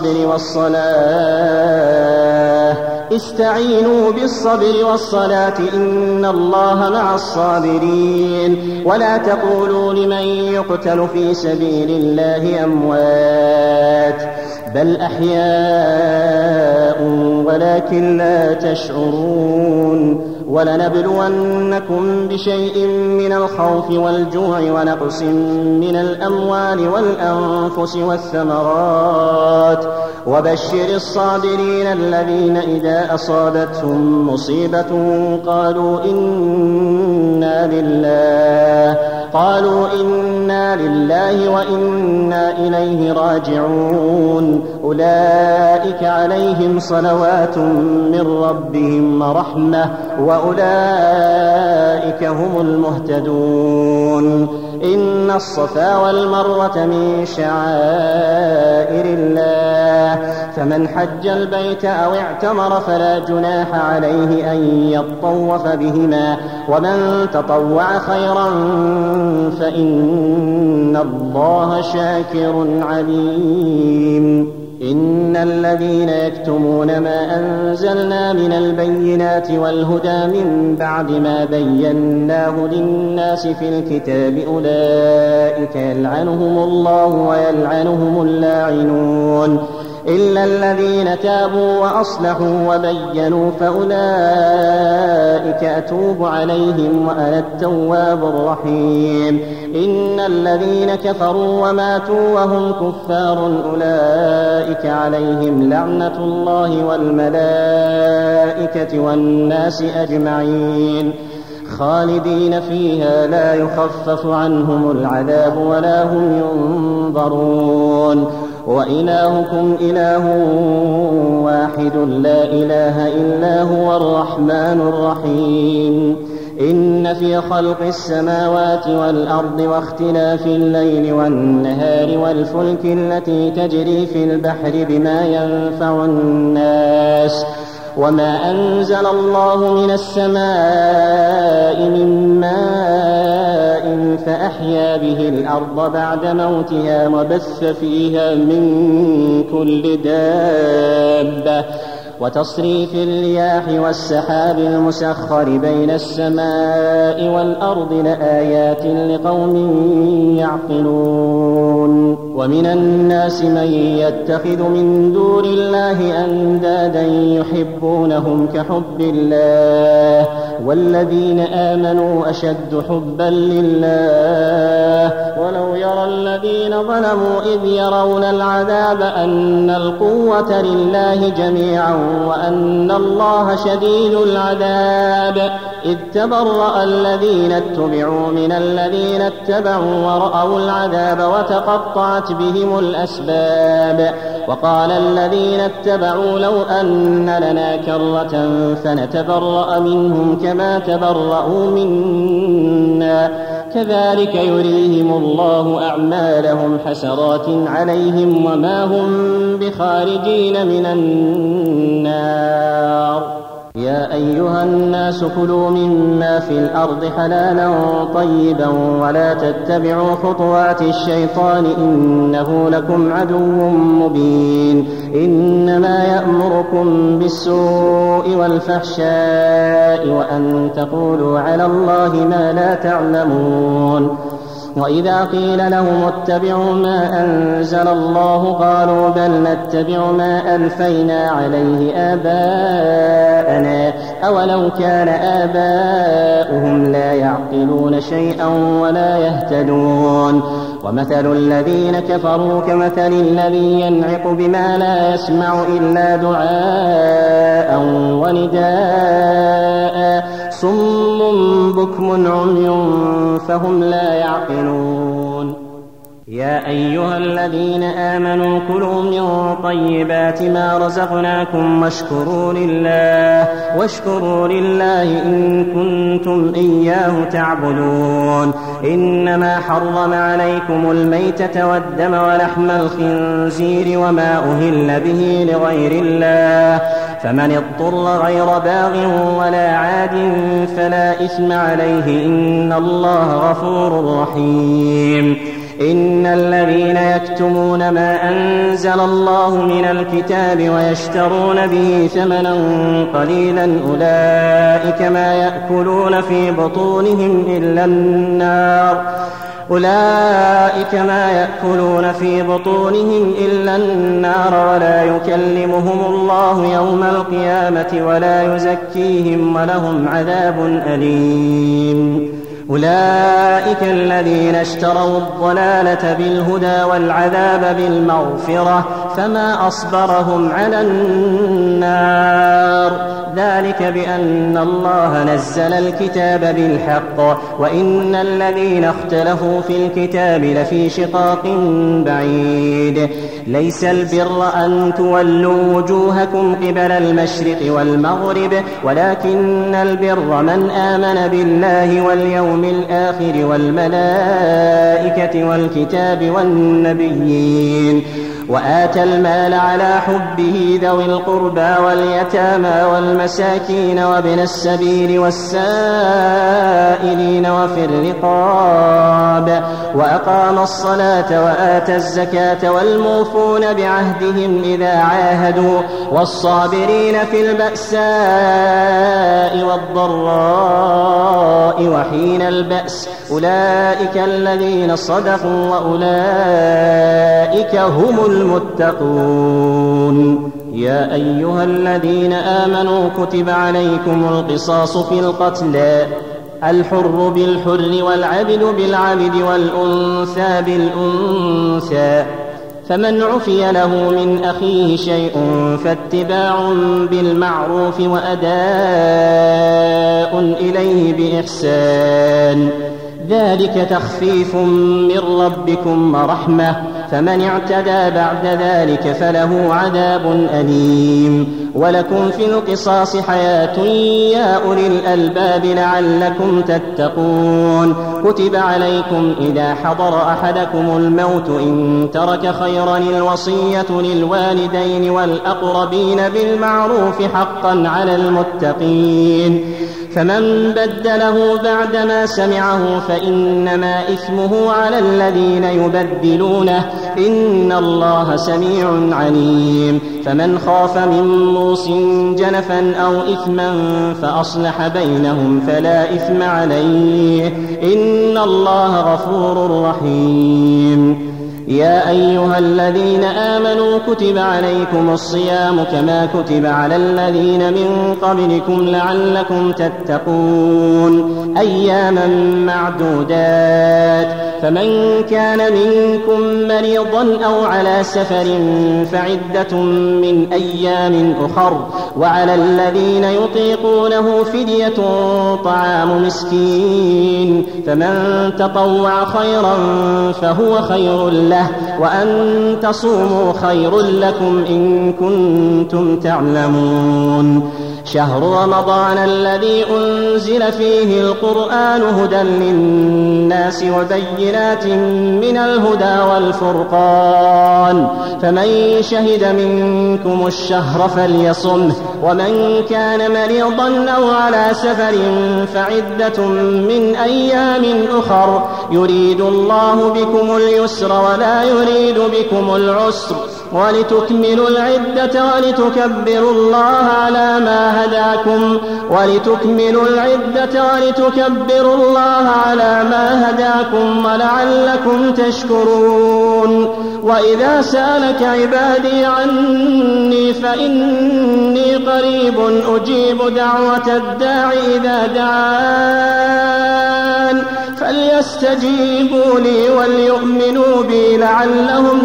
بالصبر والصلاة إن الله مع الصابرين. ولا تقولوا لمن يقتل في سبيل الله أموات بل أحياء ولكن لا تشعرون. ولنبلونكم بشيء من الخوف والجوع ونقص من الأموال والأنفس والثمرات وبشر الصابرين الذين إذا أصابتهم مصيبة قالوا إنا لله وإنا إليه راجعون. أولئك عليهم صلوات من ربهم ورحمة وأولئك هم المهتدون. يعلمون إن الصفا والمروة من شعائر الله فمن حج البيت أو اعتمر فلا جناح عليه أن يطوف بهما ومن تطوع خيرا فإن الله شاكر عليم إن الذين يكتمون ما أنزلنا من البينات والهدى من بعد ما بيناه للناس في الكتاب أولئك يلعنهم الله ويلعنهم اللاعنون إلا الذين تابوا وأصلحوا وبينوا فأولئك أتوب عليهم وأنا التواب الرحيم إن الذين كفروا وماتوا وهم كفار أولئك عليهم لعنة الله والملائكة والناس أجمعين خالدين فيها لا يخفف عنهم العذاب ولا هم ينظرون وإلهكم إله واحد لا إله إلا هو الرحمن الرحيم إن في خلق السماوات والأرض واختلاف الليل والنهار والفلك التي تجري في البحر بما ينفع الناس وما أنزل الله من السماء من ماء فأحيا به الأرض بعد موتها وبث فيها من كل دابة وتصريف الرياح والسحاب المسخر بين السماء والأرض لآيات لقوم يعقلون ومن الناس من يتخذ من دون الله أندادا يحبونهم كحب الله والذين آمنوا أشد حبا لله ولو يرى الذين ظلموا إذ يرون العذاب أن القوة لله جميعا وأن الله شديد العذاب إذ تبرأ الذين اتبعوا من الذين اتبعوا ورأوا العذاب وتقطعت بهم الأسباب وقال الذين اتبعوا لو أن لنا كرة فنتبرأ منهم كما تبرأوا منا كذلك يريهم الله أعمالهم حسرات عليهم وما هم بخارجين من النار يا أيها الناس كلوا مما في الأرض حلالا طيبا ولا تتبعوا خطوات الشيطان إنه لكم عدو مبين إنما يأمركم بالسوء والفحشاء وأن تقولوا على الله ما لا تعلمون وإذا قيل لهم اتبعوا ما أنزل الله قالوا بل نتبع ما ألفينا عليه آباءنا أولو كان آباؤهم لا يعقلون شيئا ولا يهتدون ومثل الذين كفروا كمثل الذي ينعق بما لا يسمع إلا دعاء ونداء صم بكم عمي فهم لا يعقلون يا أيها الذين آمنوا كلوا من طيبات ما رزقناكم واشكروا لله إن كنتم إياه تعبدون إنما حرم عليكم الميتة والدم ولحم الخنزير وما أهل به لغير الله فمن اضطر غير باغ ولا عاد فلا إثم عليه إن الله غفور رحيم إن الذين يكتمون ما أنزل الله من الكتاب ويشترون به ثمنا قليلا أولئك ما يأكلون في بطونهم إلا النار ولا يكلمهم الله يوم القيامة ولا يزكيهم ولهم عذاب أليم أولئك الذين اشتروا الضلالة بالهدى والعذاب بالمغفرة فما أصبرهم على النار ذلك بأن الله نزل الكتاب بالحق وإن الذين اختلفوا في الكتاب لفي شقاق بعيد. ليس البر أن تولوا وجوهكم قبل المشرق والمغرب ولكن البر من آمن بالله واليوم الآخر والملائكة والكتاب والنبيين وآتى المال على حبه ذوي القربى واليتامى والمساكين وابن السبيل والسائلين وفي الرقاب وأقام الصلاة وآتى الزكاة والموفون بعهدهم إذا عاهدوا والصابرين في البأساء والضراء وحين البأس أولئك الذين صدقوا وأولئك هم المتقون. يا أيها الذين آمنوا كتب عليكم القصاص في القتلى الحر بالحر والعبد بالعبد والأنثى بالأنثى فمن عفي له من أخيه شيء فاتباع بالمعروف وأداء إليه بإحسان ذلك تخفيف من ربكم ورحمة فمن اعتدى بعد ذلك فله عذاب أليم. ولكم في القصاص حياة يا أولي الألباب لعلكم تتقون. كتب عليكم إذا حضر أحدكم الموت إن ترك خيرا الوصية للوالدين والأقربين بالمعروف حقا على المتقين فمن بدله بعدما سمعه فإنما إثمه على الذين يبدلونه إن الله سميع عليم. فمن خاف من موص جنفا أو إثما فأصلح بينهم فلا إثم عليه إن الله غفور رحيم. يا أيها الذين آمنوا كتب عليكم الصيام كما كتب على الذين من قبلكم لعلكم تتقون أياما معدودات فمن كان منكم مريضا أو على سفر فعدة من أيام أخر وعلى الذين يطيقونه فدية طعام مسكين فمن تطوع خيرا فهو خير له وأن تصوموا خير لكم إن كنتم تعلمون. شهر رمضان الذي أنزل فيه القرآن هدى للناس وبينات من الهدى والفرقان فمن شهد منكم الشهر فليصمه ومن كان مريضا أو على سفر فعدة من أيام أخر يريد الله بكم اليسر ولا يريد بكم العسر ولتكملوا العدة ولتكبروا الله على ما هداكم ولعلكم تشكرون. وإذا سألك عبادي عني فإني قريب أجيب دعوة الداع إذا دعان فليستجيبوا لي وليؤمنوا بي لعلهم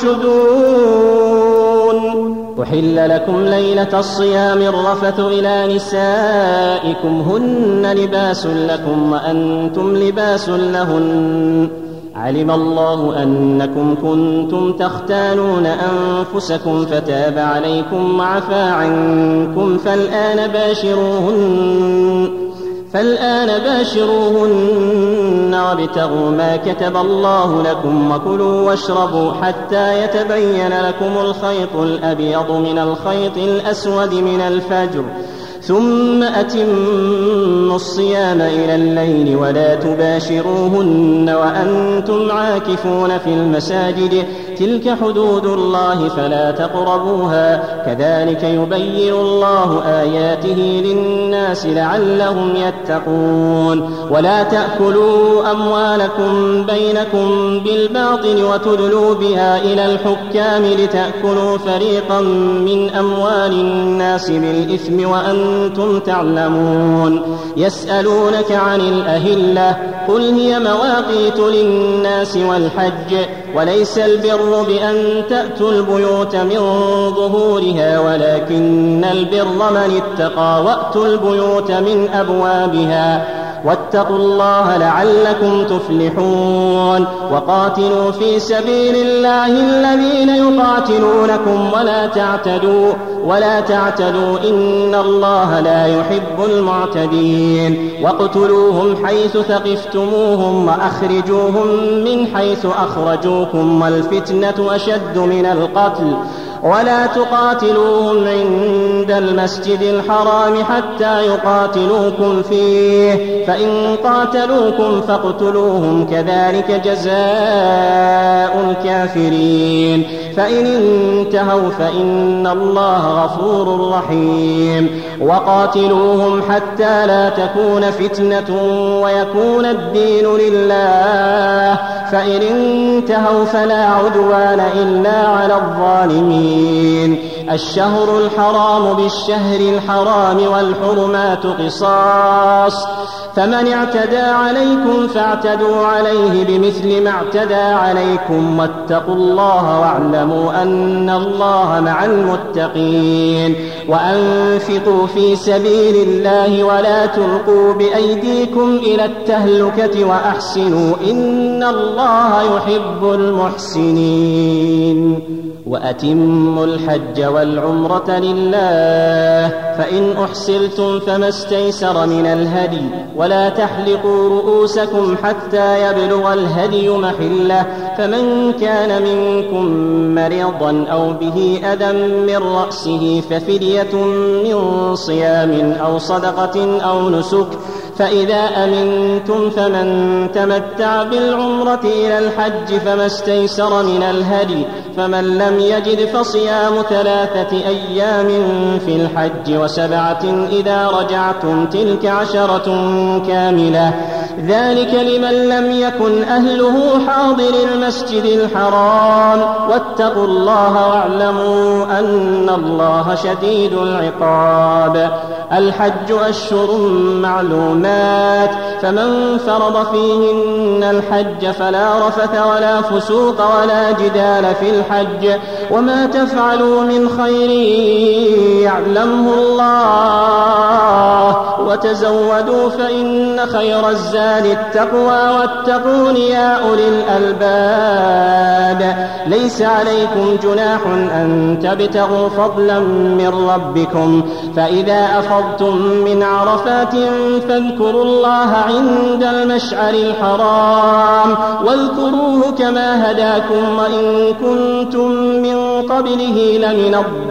يرشدون. أحل لكم ليلة الصيام الرفث إلى نسائكم هن لباس لكم وأنتم لباس لهن علم الله أنكم كنتم تختانون أنفسكم فتاب عليكم وعفى عنكم فالآن باشروهن وابتغوا ما كتب الله لكم وكلوا واشربوا حتى يتبين لكم الخيط الأبيض من الخيط الأسود من الفجر ثم أتموا الصيام إلى الليل ولا تباشروهن وأنتم عاكفون في المساجد تلك حدود الله فلا تقربوها كذلك يبين الله آياته للناس لعلهم يتقون. ولا تأكلوا أموالكم بينكم بالباطل وتدلوا بها إلى الحكام لتأكلوا فريقا من أموال الناس بالإثم وأنتم وأنتم تعلمون. يسألونك عن الأهلة قل هي مواقيت للناس والحج وليس البر بأن تأتوا البيوت من ظهورها ولكن البر من اتقى وأتوا البيوت من أبوابها واتقوا الله لعلكم تفلحون. وقاتلوا في سبيل الله الذين يقاتلونكم ولا تعتدوا إن الله لا يحب المعتدين. واقتلوهم حيث ثقفتموهم وأخرجوهم من حيث أخرجوكم والفتنة أشد من القتل ولا تقاتلوهم عند المسجد الحرام حتى يقاتلوكم فيه فإن قاتلوكم فاقتلوهم كذلك جزاء الكافرين. فإن انتهوا فإن الله غفور رحيم. وقاتلوهم حتى لا تكون فتنة ويكون الدين لله فإن انتهوا فلا عدوان إلا على الظالمين. الشهر الحرام بالشهر الحرام والحرمات قصاص فمن اعتدى عليكم فاعتدوا عليه بمثل ما اعتدى عليكم واتقوا الله واعلموا أن الله مع المتقين. وأنفقوا في سبيل الله ولا تلقوا بأيديكم إلى التهلكة وأحسنوا إن الله يحب المحسنين. وأتموا الحج والعمرة لله فإن أحسرتم فما استيسر من الهدي ولا تحلقوا رؤوسكم حتى يبلغ الهدي محله فمن كان منكم مريضا أو به أذى من رأسه ففدية من صيام أو صدقة أو نسك فإذا أمنتم فمن تمتع بالعمرة إلى الحج فما استيسر من الهدي فمن لم يجد فصيام 3 أيام في الحج و7 إذا رجعتم تلك 10 كاملة ذلك لمن لم يكن أهله حاضر المسجد الحرام واتقوا الله واعلموا أن الله شديد العقاب. الحج أشهر معلومات فمن فرض فيهن الحج فلا رفث ولا فسوق ولا جدال في الحج وما تفعلوا من خير يعلمه الله وتزودوا فإن خير الزاد التقوى واتقون يا أولي الألباب. ليس عليكم جناح أن تبتغوا فضلا من ربكم فإذا أفضتم من عرفات فاذكروا الله عند المشعر الحرام واذكروه كما هداكم وإن كنتم من قبله لمن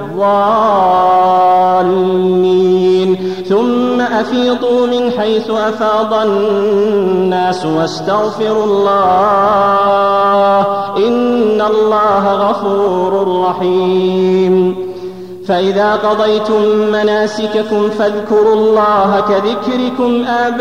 الضالين. ثم أفيضوا من حيث أفاض الناس واستغفروا الله إن الله غفور رحيم. فإذا قضيتم مناسككم فاذكروا الله كذكركم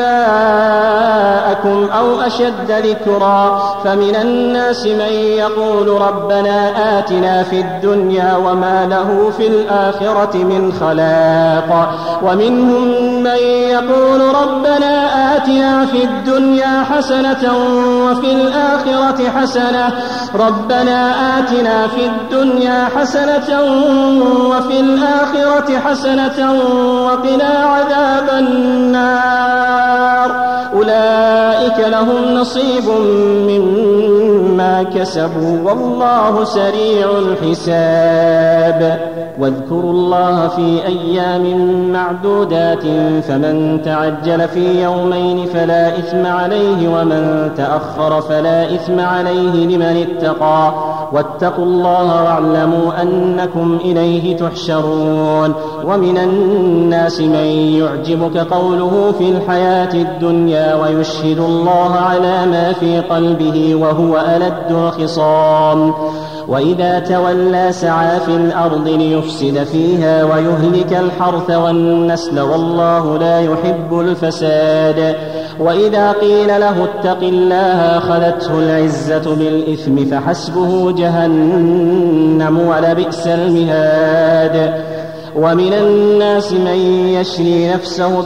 آباءكم أو أشد ذكرا فمن الناس من يقول ربنا آتنا في الدنيا وما له في الآخرة من خلاق ومنهم من يقول ربنا آتنا في الدنيا حسنة وفي الآخرة حسنة ربنا آتنا في الدنيا حسنة وفي الآخرة حسنة وقنا عذاب النار. أولئك لهم نصيب مما كسبوا والله سريع الحساب. واذكروا الله في أيام معدودات فمن تعجل في يومين فلا إثم عليه ومن تأخر فلا إثم عليه لمن اتقى واتقوا الله واعلموا أنكم إليه تحشرون. ومن الناس من يعجبك قوله في الحياة الدنيا ويشهد الله على ما في قلبه وهو ألد الخصام وإذا تولى سعى في الأرض ليفسد فيها ويهلك الحرث والنسل والله لا يحب الفساد. وإذا قيل له اتق الله أخذته العزة بالإثم فحسبه جهنم ولبئس المهاد. ومن الناس من يشري نفسه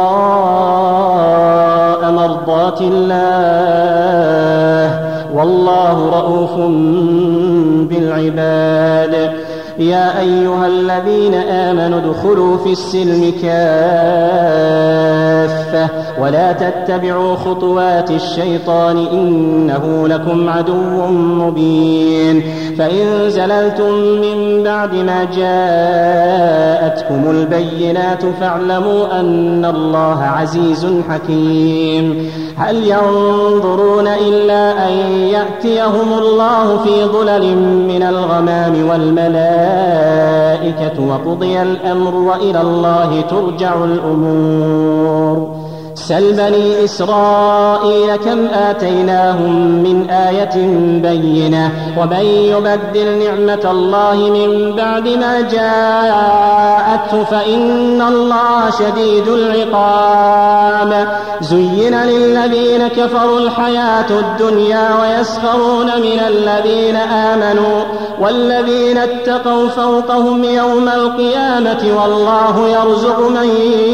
ابتغاء مرضات الله والله رءوف بالعباد. يا أيها الذين آمنوا ادخلوا في السلم كافة ولا تتبعوا خطوات الشيطان إنه لكم عدو مبين. فإن زللتم من بعد ما جاءتكم البينات فاعلموا أن الله عزيز حكيم. هل ينظرون إلا أن يأتيهم الله في ظلل من الغمام والملائكة وقضي الأمر وإلى الله ترجع الأمور. سل بني إسرائيل كم آتيناهم من آية بينة ومن يبدل نعمة الله من بعد ما جاءته فإن الله شديد العقاب. زين للذين كفروا الحياة الدنيا ويسخرون من الذين آمنوا والذين اتقوا فوقهم يوم القيامة والله يرزق من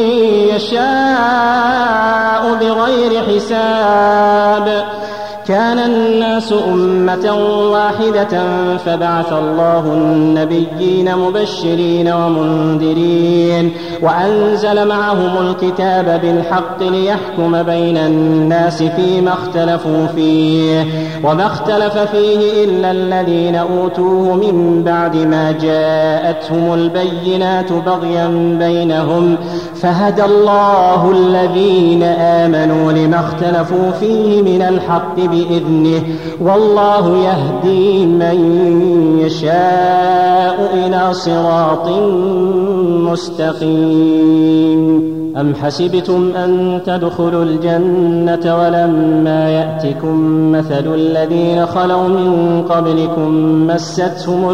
يشاء بغير حساب. كان الناس أمة واحدة فبعث الله النبيين مبشرين ومنذرين وأنزل معهم الكتاب بالحق ليحكم بين الناس فيما اختلفوا فيه وما اختلف فيه إلا الذين أوتوه من بعد ما جاءتهم البينات بغيا بينهم فهدى الله الذين آمنوا لما اختلفوا فيه من الحق بإذنه والله يهدي من يشاء إلى صراط مستقيم. أم حسبتم أن تدخلوا الجنة ولما يأتكم مثل الذين خلوا من قبلكم مستهم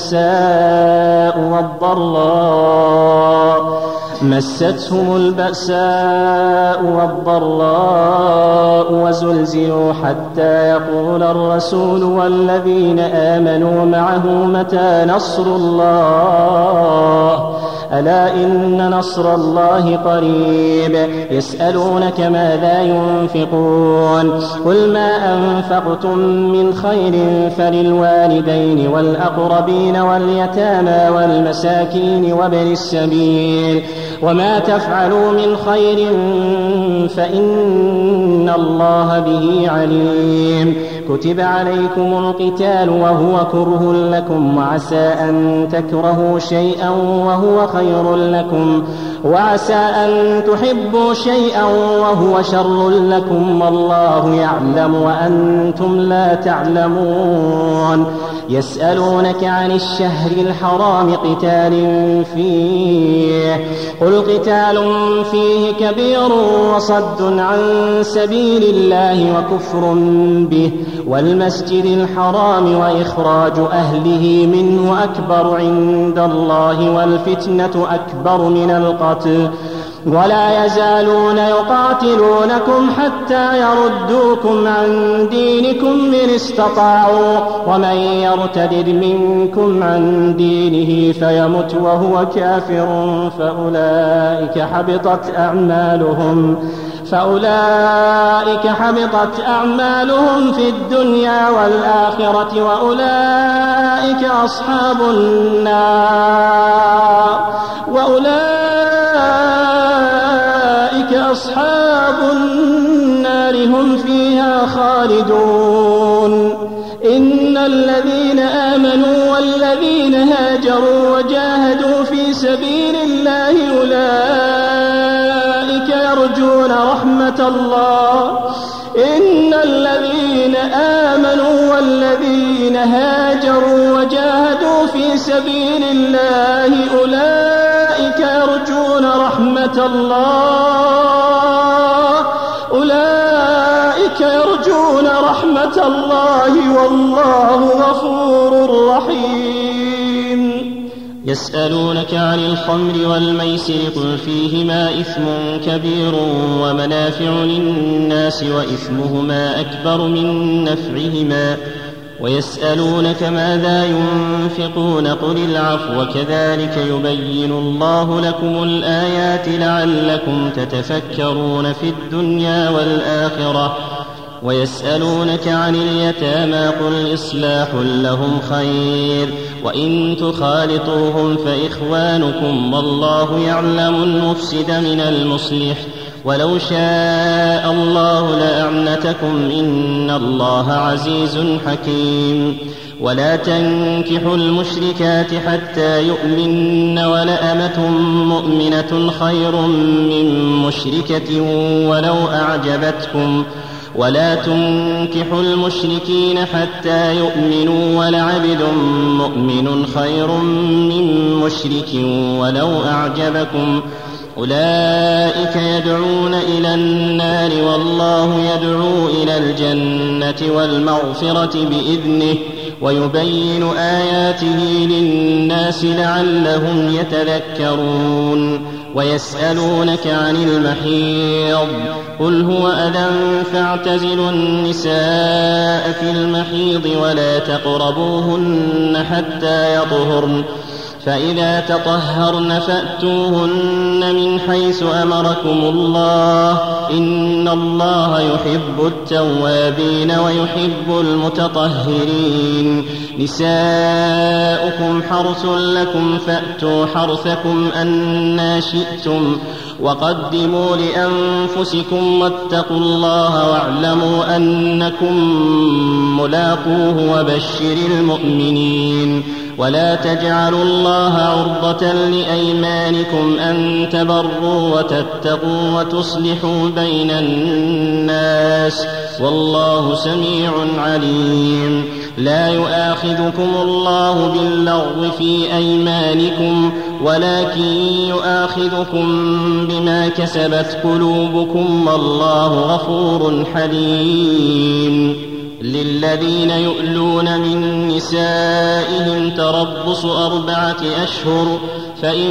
البأساء والضراء وزلزلوا حتى يقول الرسول والذين آمنوا معه متى نصر الله ألا إن نصر الله قريب. يسألونك ماذا ينفقون قل ما أنفقتم من خير فللوالدين والأقربين واليتامى والمساكين وابن السبيل وما تفعلوا من خير فإن الله به عليم. كتب عليكم القتال وهو كره لكم وعسى أن تكرهوا شيئا وهو خير لكم وعسى أن تحبوا شيئا وهو شر لكم والله يعلم وأنتم لا تعلمون. يسألونك عن الشهر الحرام قتال فيه قل قتال فيه كبير وصد عن سبيل الله وكفر به والمسجد الحرام وإخراج أهله منه أكبر عند الله والفتنة أكبر من القتل ولا يزالون يقاتلونكم حتى يردوكم عن دينكم إن استطاعوا ومن يرتد منكم عن دينه فيمت وهو كافر فأولئك حبطت أعمالهم في الدنيا والآخرة وأولئك أصحاب النار هم فيها خالدون. إن الذين آمنوا والذين هاجروا وجاهدوا في سبيل الله أولئك يرجون رحمة الله. إن الذين آمنوا والذين هاجروا وجاهدوا في سبيل الله أولئك يرجون رحمة الله والله غفور رحيم. يسألونك عن الخمر والميسر قل فيهما إثم كبير ومنافع للناس وإثمهما أكبر من نفعهما ويسألونك ماذا ينفقون قل العفو كذلك يبين الله لكم الآيات لعلكم تتفكرون في الدنيا والآخرة ويسألونك عن اليتامى قل إصلاح لهم خير وإن تخالطوهم فإخوانكم والله يعلم المفسد من المصلح ولو شاء الله لأعنتكم إن الله عزيز حكيم ولا تنكحوا المشركات حتى يؤمن ولأمة مؤمنة خير من مشركة ولو أعجبتكم ولا تنكحوا المشركين حتى يؤمنوا ولعبد مؤمن خير من مشرك ولو أعجبكم أولئك يدعون إلى النار والله يدعو إلى الجنة والمغفرة بإذنه ويبين آياته للناس لعلهم يتذكرون ويسألونك عن المحيض قل هو أذى فاعتزلوا النساء في المحيض ولا تقربوهن حتى يطهرن فإذا تطهرن فأتوهن من حيث أمركم الله إن الله يحب التوابين ويحب المتطهرين نساؤكم حرث لكم فأتوا حرثكم أنى شئتم وقدموا لأنفسكم واتقوا الله واعلموا أنكم ملاقوه وبشر المؤمنين ولا تجعلوا الله عرضة لأيمانكم أن تبروا وتتقوا وتصلحوا بين الناس والله سميع عليم لا يؤاخذكم الله باللغو في أيمانكم ولكن يؤاخذكم بما كسبت قلوبكم والله غفور حليم للذين يؤلون من نسائهم تربص 4 أشهر فإن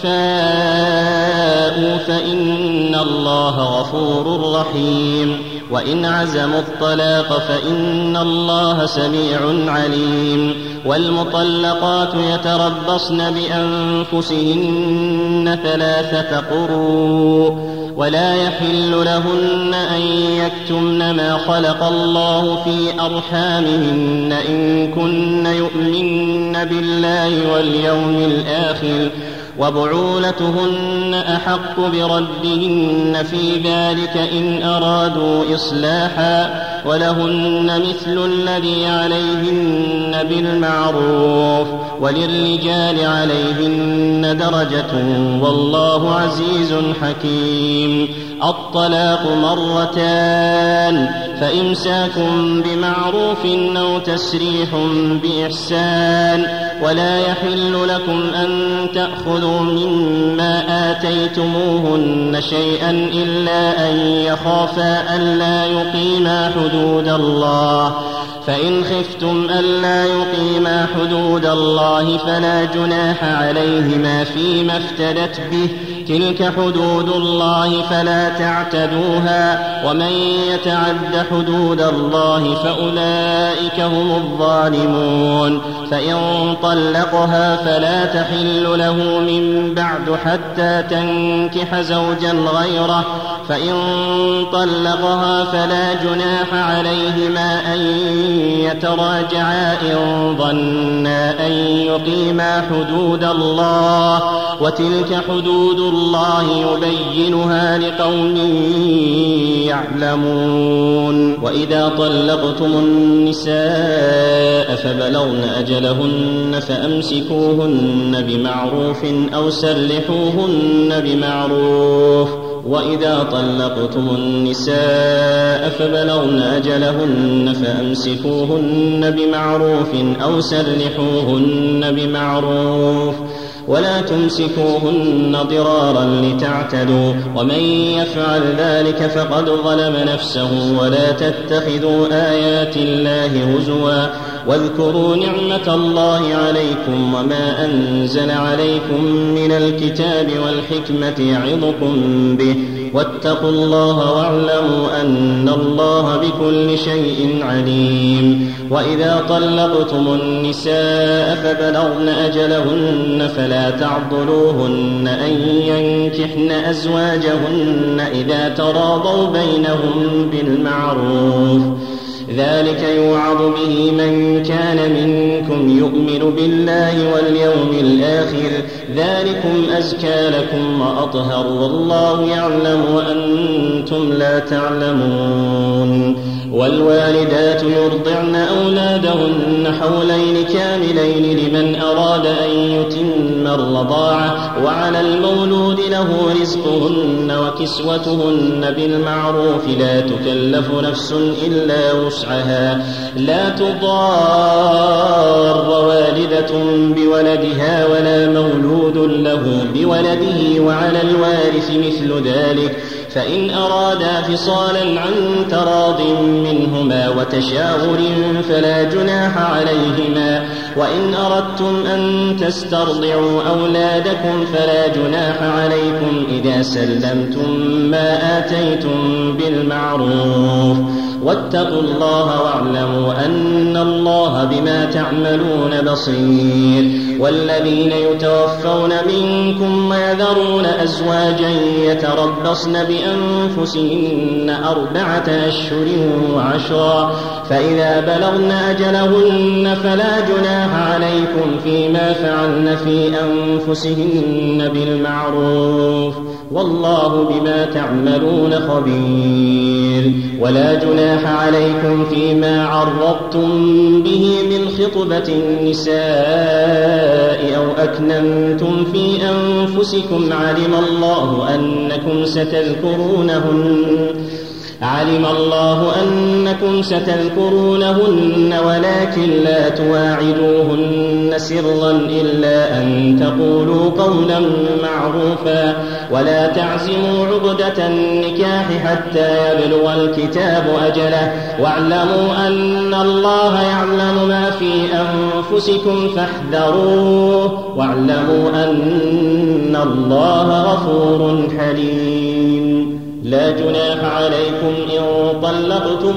فاءوا فإن الله غفور رحيم وإن عزموا الطلاق فإن الله سميع عليم والمطلقات يتربصن بأنفسهن 3 قروء ولا يحل لهن أن يكتمن ما خلق الله في أرحامهن إن كن يؤمن بالله واليوم الآخر وبعولتهن أحق بردهن في ذلك إن أرادوا إصلاحا ولهن مثل الذي عليهن بالمعروف وللرجال عليهن درجة والله عزيز حكيم الطلاق 2 فإمساك بمعروف أو تسريح بإحسان ولا يحل لكم أن تأخذوا مما آتيتموهن شيئا إلا أن يخافا ألا يقيما حدود الله فإن خفتم ألا يقيما حدود الله فلا جناح عليهما فيما افتدت به تلك حدود الله فلا تعتدوها ومن يتعد حدود الله فأولئك هم الظالمون فإن طلقها فلا تحل له من بعد حتى تنكح زوجا غيره فإن طلقها فلا جناح عليهما أن يتراجعا إن ظنا أن يقيما حدود الله وتلك حدود الله يبينها لقوم يعلمون وإذا طلقتم النساء فبلغن أجلهن فأمسكوهن بمعروف أو سرحوهن بمعروف وإذا طلقتم النساء فبلغن أجلهن فأمسكوهن بمعروف أو سرحوهن بمعروف ولا تمسكوهن ضرارا لتعتدوا ومن يفعل ذلك فقد ظلم نفسه ولا تتخذوا آيات الله هزوا واذكروا نعمة الله عليكم وما أنزل عليكم من الكتاب والحكمة يعظكم به واتقوا الله واعلموا أن الله بكل شيء عليم. وإذا طلقتم النساء فبلغن أجلهن فلا تعضلوهن أن ينكحن أزواجهن إذا تراضوا بينهم بالمعروف، ذلك يوعظ به من كان منكم يؤمن بالله واليوم الآخر، ذلكم أزكى لكم وأطهر، والله يعلم وأنتم لا تعلمون. والوالدات يرضعن أولادهن حولين كاملين لمن أراد أن يتم الرضاعة، وعلى المولود له رزقهن وكسوتهن بالمعروف، لا تكلف نفس إلا وسعها، لا تضار والدة بولدها ولا مولود له بولده، وعلى الوارث مثل ذلك، فإن أرادا فصالا عن تراض منهما وتشاور فلا جناح عليهما. وإن أردتم أن تسترضعوا أولادكم فلا جناح عليكم إذا سلمتم ما آتيتم بالمعروف، واتقوا الله واعلموا أن الله بما تعملون بصير. والذين يتوفون منكم ويذرون أزواجا يتربصن بأنفسهن 4 أشهر و10، فإذا بلغن أجلهن فلا جناح عليكم فيما فعلن في أنفسهن بالمعروف، والله بما تعملون خبير. ولا جناح عليكم فيما عرضتم به من خطبة النساء أو أكننتم في أنفسكم، علم الله أنكم ستذكرونهن ولكن لا تواعدوهن سرا إلا أن تقولوا قولا معروفا، ولا تعزموا عقدة النكاح حتى يبلغ الكتاب أجله، واعلموا أن الله يعلم ما في أنفسكم فاحذروه، واعلموا أن الله غفور حليم. لا جناح عليكم إن طلقتم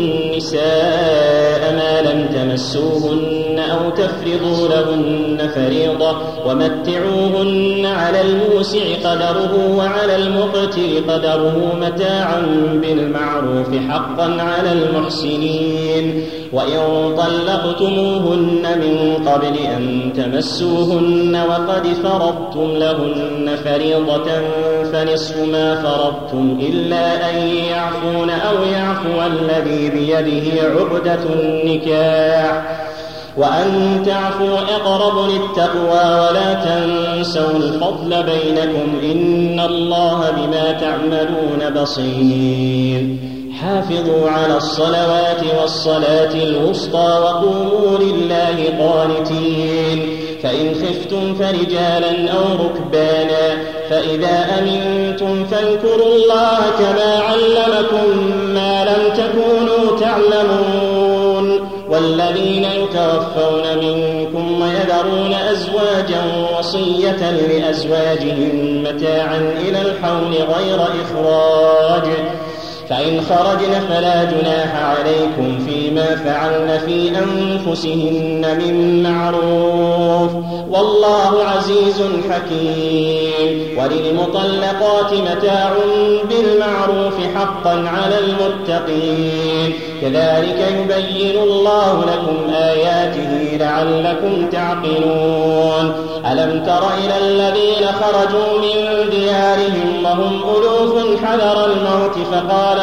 النساء ما لم تمسوهن أو تفرضوا لهن فريضة، ومتعوهن على الموسع قدره وعلى المقتر قدره متاعا بالمعروف حقا على المحسنين. وإن طلقتموهن من قبل أن تمسوهن وقد فرضتم لهن فريضة فنصف ما فرضتم إلا أن يعفون أو يعفو الذي بيده عقدة النكاح، وأن تعفوا أقرب للتقوى، ولا تنسوا الفضل بينكم إن الله بما تعملون بصير. حافظوا على الصلوات والصلاة الوسطى وقوموا لله قانتين، فإن خفتم فرجالا أو ركبانا، فإذا أمنتم فاذكروا الله كما علمكم ما لم تكونوا تعلمون. والذين يتوفون منكم ويذرون أزواجا وصية لأزواجهم متاعا إلى الحول غير إخراج، فإن خرجن فلا جناح عليكم فيما فعلن في أنفسهن من معروف، والله عزيز حكيم. وللمطلقات متاع بالمعروف حقا على المتقين، كذلك يبين الله لكم آياته لعلكم تعقلون. ألم تر إلى الذين خرجوا من ديارهم وهم ألوف حذر الموت فقال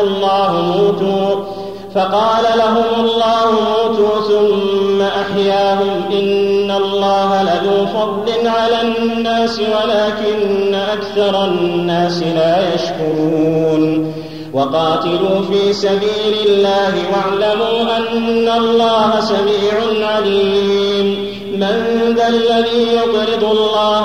لهم الله موتوا ثم أحياهم، إن الله لذو فضل على الناس ولكن أكثر الناس لا يشكرون. وقاتلوا في سبيل الله واعلموا أن الله سميع عليم. من ذا الذي يقرض الله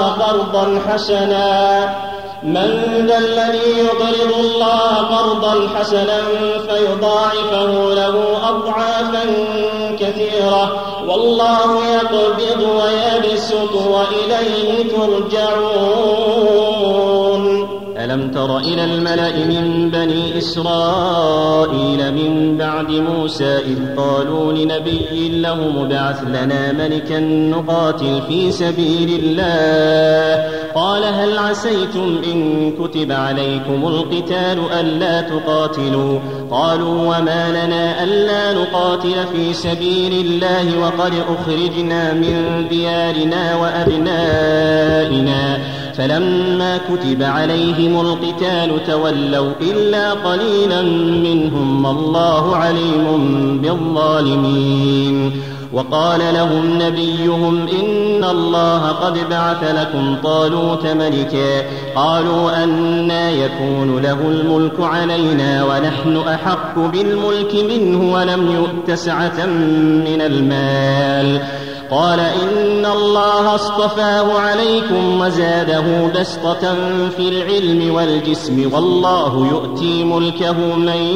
قرضا حسنا فيضاعفه له أضعافا كثيرة، والله يقبض ويبسط وإليه ترجعون. ألم تر إلى الملأ من بني إسرائيل من بعد موسى إذ قالوا لنبي له ابعث لنا ملكا نقاتل في سبيل الله قال هل عسيتم إن كتب عليكم القتال ألا تقاتلوا قالوا وما لنا ألا نقاتل في سبيل الله وقد أخرجنا من ديارنا وأبنائنا فلما كتب عليهم القتال تولوا إلا قليلا منهم والله عليم بالظالمين وقال لهم نبيهم إن الله قد بعث لكم طالوت ملكا قالوا أنى يكون له الملك علينا ونحن أحق بالملك منه ولم يؤت سعة من المال قال إن الله اصطفاه عليكم وزاده بسطة في العلم والجسم والله يؤتي ملكه من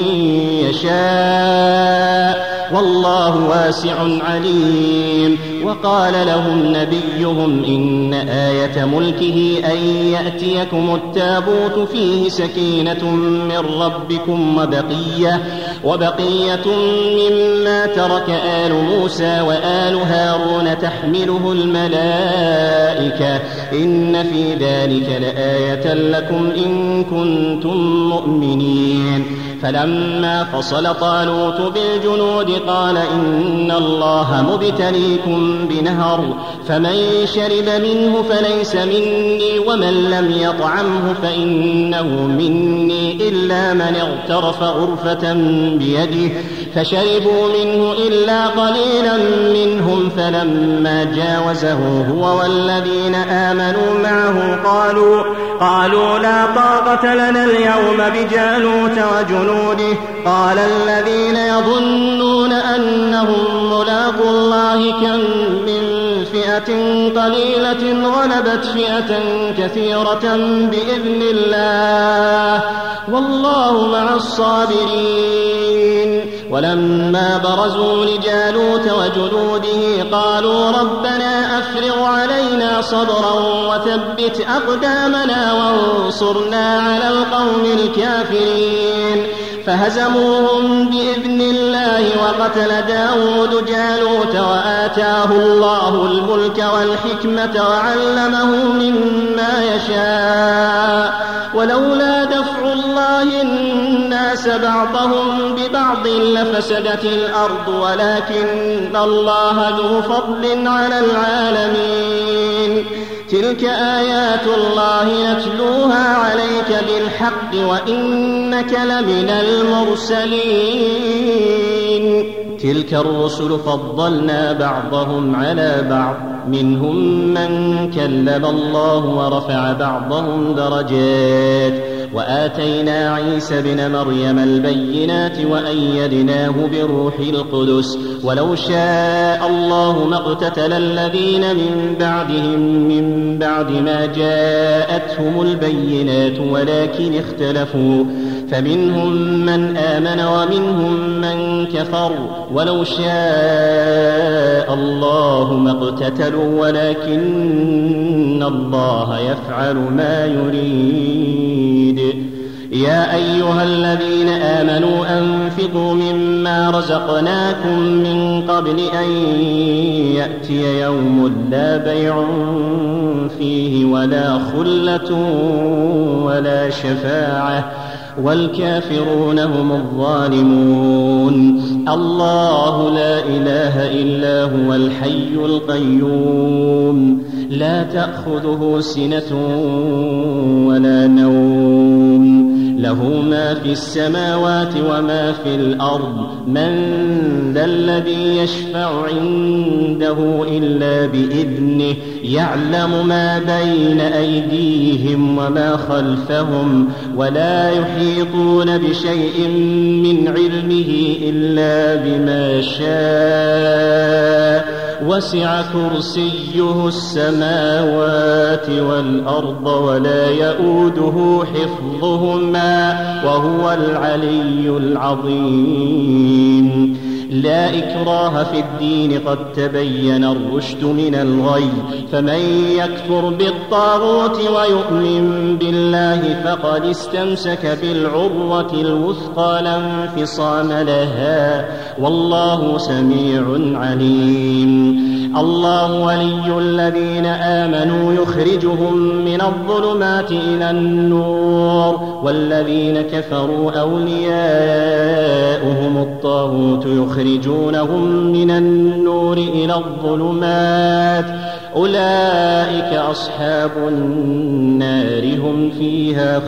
يشاء والله واسع عليم وقال لهم نبيهم إن آية ملكه أن يأتيكم التابوت فيه سكينة من ربكم وبقية مما ترك آل موسى وآل هارون تحمله الملائكة إن في ذلك لآية لكم إن كنتم مؤمنين فلما فصل طالوت بالجنود قال إن الله مبتليكم بنهر فمن شرب منه فليس مني ومن لم يطعمه فإنه مني إلا من اغترف غرفة بيده فشربوا منه إلا قليلا منهم فلما جاوزه هو والذين آمنوا معه قالوا لا طاقة لنا اليوم بجالوت وجنوده قال الذين يظنون أنهم ملاقو الله كم من فئة قليلة غلبت فئة كثيرة بإذن الله والله مع الصابرين ولما برزوا لجالوت وجنوده قالوا ربنا أفرغ علينا صبرا وثبت أقدامنا وانصرنا على القوم الكافرين فهزموهم بإذن الله وقتل داود جالوت وآتاه الله الملك والحكمة وعلمه مما يشاء ولولا دفع الله الناس بعضهم ببعض لفسدت الأرض ولكن الله ذو فضل على العالمين تلك آيات الله نتلوها عليك بالحق وإنك لمن المرسلين تلك الرسل فضلنا بعضهم على بعض منهم من كلم الله ورفع بعضهم درجات وآتينا عيسى ابن مريم البينات وأيدناه بروح القدس ولو شاء الله ما اقتتل الذين من بعدهم من بعد ما جاءتهم البينات ولكن اختلفوا فمنهم من آمن ومنهم من كفر ولو شاء الله ما اقتتلوا ولكن الله يفعل ما يريد يا أيها الذين آمنوا أنفقوا مما رزقناكم من قبل أن يأتي يوم لا بيع فيه ولا خلة ولا شفاعة والكافرون هم الظالمون الله لا إله إلا هو الحي القيوم لا تأخذه سنة ولا نوم له ما في السماوات وما في الأرض من ذا الذي يشفع عنده إلا بإذنه يعلم ما بين أيديهم وما خلفهم ولا يحيطون بشيء من علمه إلا بما شاء وسع كرسيه السماوات والأرض ولا يؤوده حفظهما وهو العلي العظيم لا إكراه في الدين قد تبين الرشد من الغي فمن يكفر بالطاغوت ويؤمن بالله فقد استمسك بالعروة الوثقى لا انفصام لها والله سميع عليم الله ولي الذين آمنوا يخرجهم من الظلمات إلى النور والذين كفروا أولياؤهم الطاغوت يخرجونهم من النور إلى الظلمات أولئك أصحاب النار هم فيها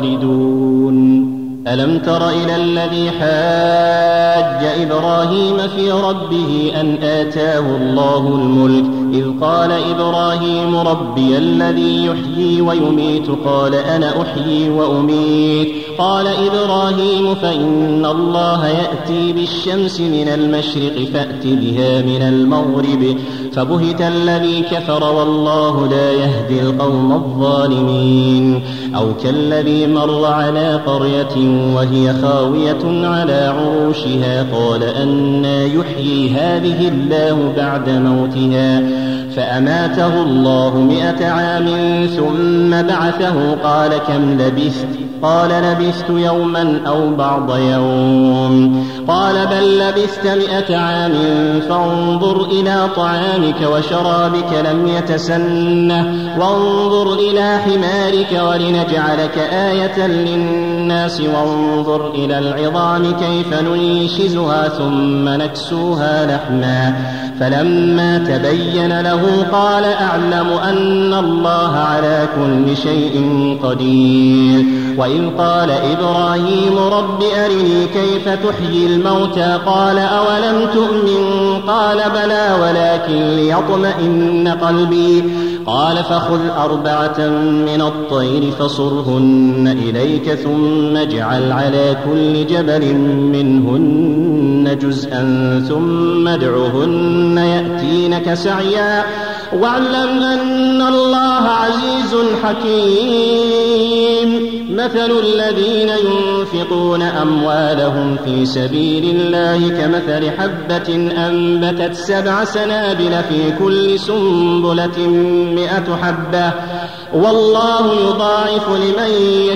خالدون ألم تر إلى الذي حاج إبراهيم في ربه أن آتاه الله الملك إذ قال إبراهيم ربي الذي يحيي ويميت قال أنا أحيي وأميت قال إبراهيم فإن الله يأتي بالشمس من المشرق فأت بها من المغرب فبهت الذي كفر والله لا يهدي القوم الظالمين أو كالذي مر على قرية وهي خاوية على عروشها قال أنى يحيي هذه الله بعد موتها فأماته الله 100 عام ثم بعثه قال كم لبثت قال لبثت يوما أو بعض يوم قال بل لبثت 100 عام فانظر إلى طعامك وشرابك لم يتسنه وانظر إلى حمارك ولنجعلك آية للناس وانظر إلى العظام كيف ننشزها ثم نكسوها لحما فلما تبين له قال أعلم أن الله على كل شيء قدير وإذ قال إبراهيم رب أرني كيف تحيي الموتى قال أولم تؤمن قال بلى ولكن ليطمئن قلبي قال فخذ 4 من الطير فصرهن إليك ثم اجعل على كل جبل منهن جزءا ثم ادعهن يأتينك سعيا واعلم أن الله عزيز حكيم مثل الذين ينفقون أموالهم في سبيل الله كمثل حبة أنبتت 7 سنابل في كل سنبلة 100 حبة والله يضاعف لمن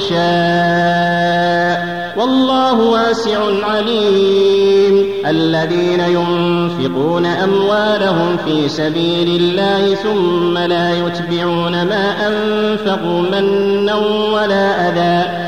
يشاء والله واسع عليم الذين ينفقون أموالهم في سبيل الله ثم لا يتبعون ما أنفقوا منا ولا أذى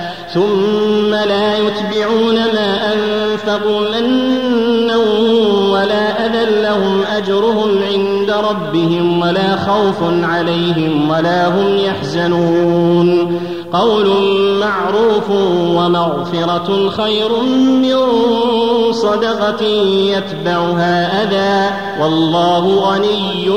لهم أجرهم عند ربهم ولا خوف عليهم ولا هم يحزنون قول معروف ومغفرة خير من صدقة يتبعها أذى والله غني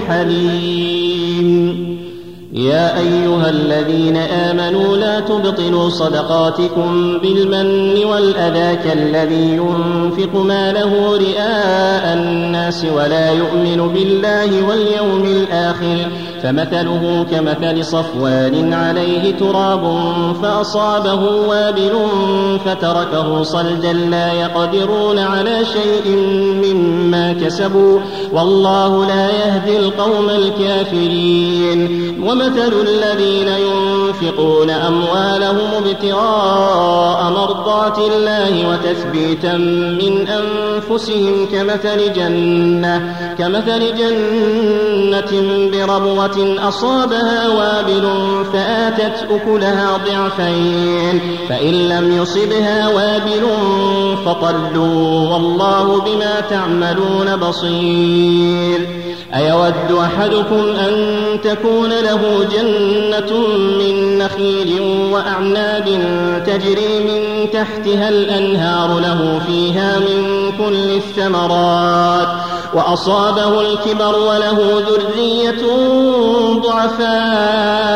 حليم يا أيها الذين آمنوا لا تبطلوا صدقاتكم بالمن والأذى كالذي ينفق ماله رئاء الناس ولا يؤمن بالله واليوم الآخر فمثله كمثل صفوان عليه تراب فأصابه وابل فتركه صلدا لا يقدرون على شيء مما كسبوا والله لا يهدي القوم الكافرين ومثل الذين ينفقون أموالهم ابتغاء مرضات الله وتثبيتا من أنفسهم كمثل جنة بربوة أصابها وابل فآتت أكلها ضعفين فإن لم يصبها وابل فطلوا والله بما تعملون بصير أيود أحدكم أن تكون له جنة من نخيل وأعناب تجري من تحتها الأنهار له فيها من كل الثمرات وأصابه الكبر وله ذرية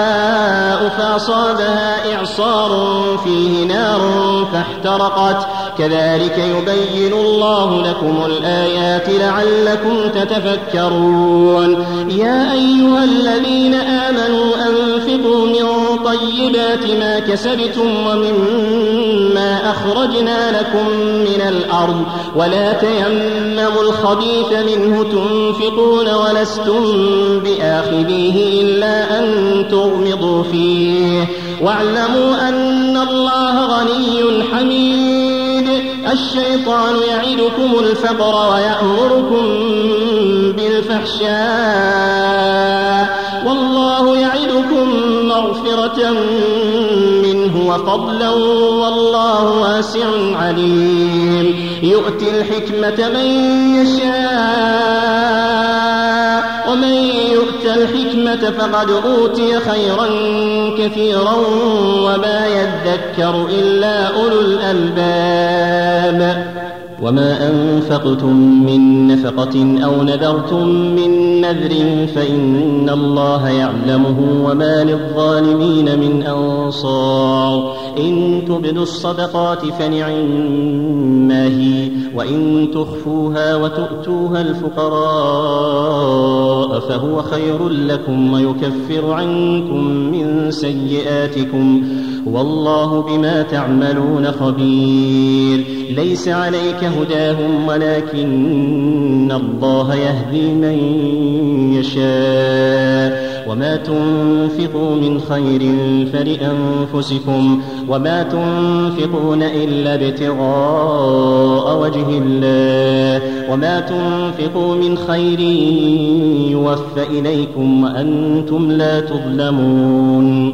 ضعفاء فأصابها إعصار فيه نار فاحترقت كذلك يبين الله لكم الآيات لعلكم تتفكرون. يا أيها الذين آمنوا أنفقوا من طيبات ما كسبتم ومما أخرجنا لكم من الأرض ولا تيمموا الخبيث منه تنفقون ولستم بآخذيه إلا أن تغمضوا فيه واعلموا أن الله غني حميد. الشيطان يعدكم الفقر ويأمركم بالفحشاء والله يعدكم مغفرة منه وفضلا والله واسع عليم. يؤتي الحكمة من يشاء ومن يؤت الحكمة فقد أوتي خيرا كثيرا وما يذكر إلا أولو الألباب. وما أنفقتم من نفقة أو نذرتم من نذر فإن الله يعلمه وما للظالمين من أنصار. إن تبدوا الصدقات فنعما هي وإن تخفوها وتؤتوها الفقراء فهو خير لكم ويكفر عنكم من سيئاتكم والله بما تعملون خبير. ليس عليك هداهم ولكن الله يهدي من يشاء وما تنفقوا من خير فلأنفسكم وما تنفقون إلا ابتغاء وجه الله وما تنفقوا من خير يوفى إليكم وأنتم لا تظلمون.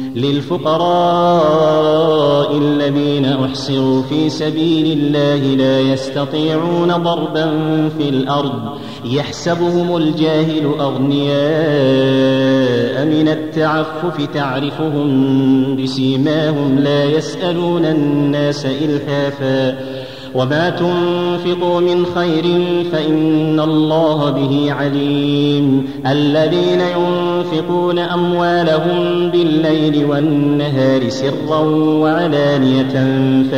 للفقراء الذين أحصروا في سبيل الله لا يستطيعون ضربا في الأرض يحسبهم الجاهل أغنياء من التعفف تعرفهم بسيماهم لا يسألون الناس إلحافا وما تنفقوا من خير فإن الله به عليم. الذين ينفقون أموالهم بالليل والنهار سرا وعلانية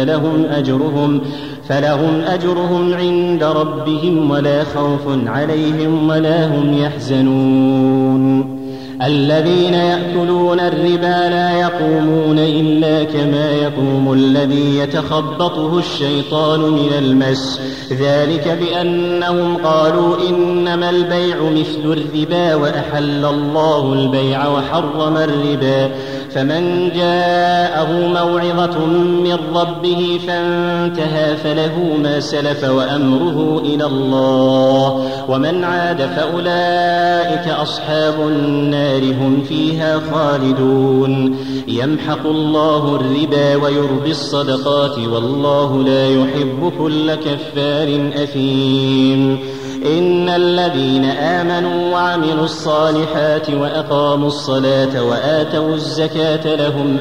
فلهم أجرهم عند ربهم ولا خوف عليهم ولا هم يحزنون. الذين يأكلون الربا لا يقومون إلا كما يقوم الذي يتخبطه الشيطان من المس ذلك بأنهم قالوا إنما البيع مثل الربا وأحل الله البيع وحرم الربا. فمن جاءه موعظة من ربه فانتهى فله ما سلف وأمره إلى الله ومن عاد فأولئك أصحاب النار هم فيها خالدون. يمحق الله الربا ويربي الصدقات والله لا يحب كل كفار أثيم. إن الذين آمنوا وعملوا الصالحات وأقاموا الصلاة وآتوا الزكاة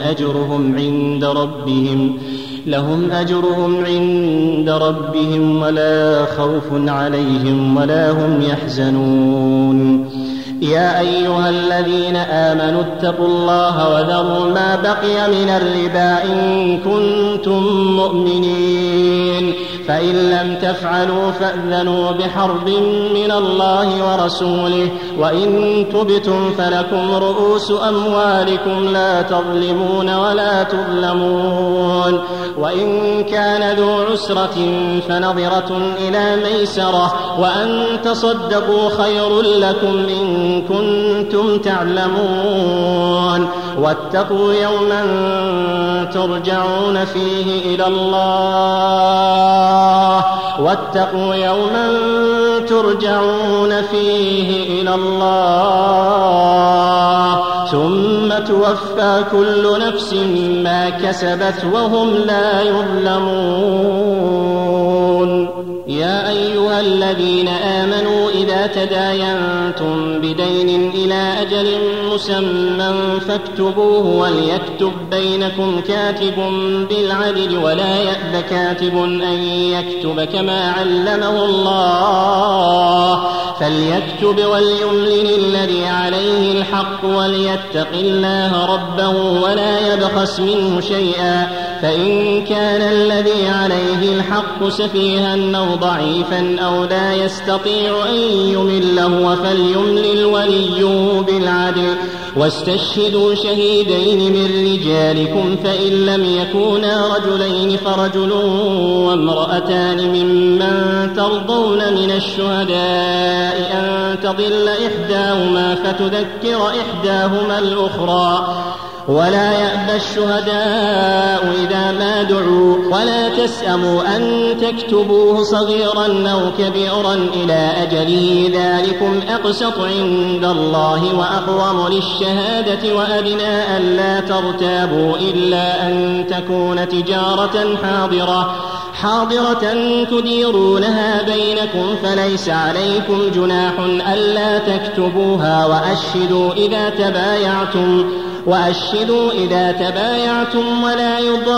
لهم أجرهم عند ربهم ولا خوف عليهم ولا هم يحزنون. يا أيها الذين آمنوا اتقوا الله وذروا ما بقي من الربا إن كنتم مؤمنين فإن لم تفعلوا فأذنوا بحرب من الله ورسوله وإن تبتم فلكم رؤوس أموالكم لا تظلمون ولا تظلمون. وإن كان ذو عسرة فنظرة إلى ميسرة وأن تصدقوا خير لكم إن كنتم تعلمون. واتقوا يوما ترجعون فيه إلى الله ثم توفى كل نفس ما كسبت وهم لا يظلمون. يا أيها الذين آمنوا إذا تداينتم بدين إلى أجل مسمى فاكتبوه وليكتب بينكم كاتب بالعدل ولا يأب كاتب أن يكتب كما علمه الله فليكتب وليملل الذي عليه الحق وليتق الله ربه ولا يبخس منه شيئا، فإن كان الذي عليه الحق سفيها أو ضعيفا أو لا يستطيع أن يمله فليملل وليه بالعدل، واستشهدوا شهيدين من رجالكم فإن لم يكونا رجلين فرجل وامرأتان ممن ترضون من الشهداء أن تضل إحداهما فتذكر إحداهما الأخرى، ولا يأبى الشهداء إذا ما دعوا، ولا تسأموا أن تكتبوه صغيرا أو كبيرا إلى أجله، ذلكم أقسط عند الله وأقوم للشهادة وأدنى ألا ترتابوا إلا أن تكون تجارة حاضرة تديرونها بينكم فليس عليكم جناح ألا تكتبوها، وأشهدوا إذا تبايعتم ولا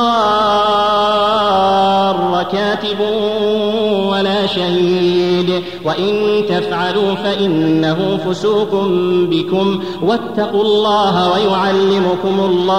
يضار كاتب ولا شهيد، وإن تفعلوا فإنه فسوق بكم، واتقوا الله ويعلمكم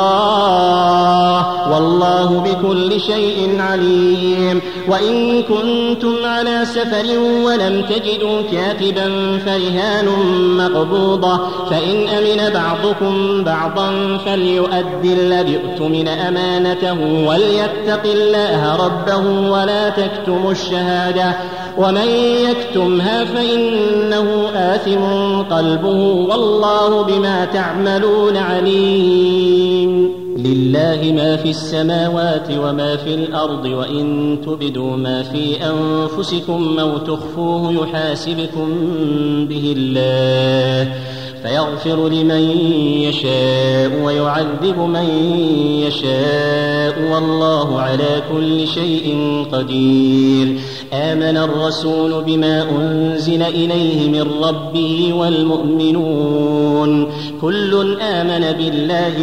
الله والله بكل شيء عليم. وإن كنتم على سفر ولم تجدوا كاتبا فرهان مقبوضة، فإن أمن بعضكم بعضا فليؤدي الذي اؤتمن أمانته وليتق الله ربه ولا تكتموا الشهادة، ومن يكتمها فإنه آثم قلبه والله بما تعملون عليم. لله ما في السماوات وما في الأرض، وإن تبدوا ما في أنفسكم أو تخفوه يحاسبكم به الله فيغفر لمن يشاء ويعذب من يشاء والله على كل شيء قدير. آمن الرسول بما أنزل إليه من ربه والمؤمنون كل آمن بالله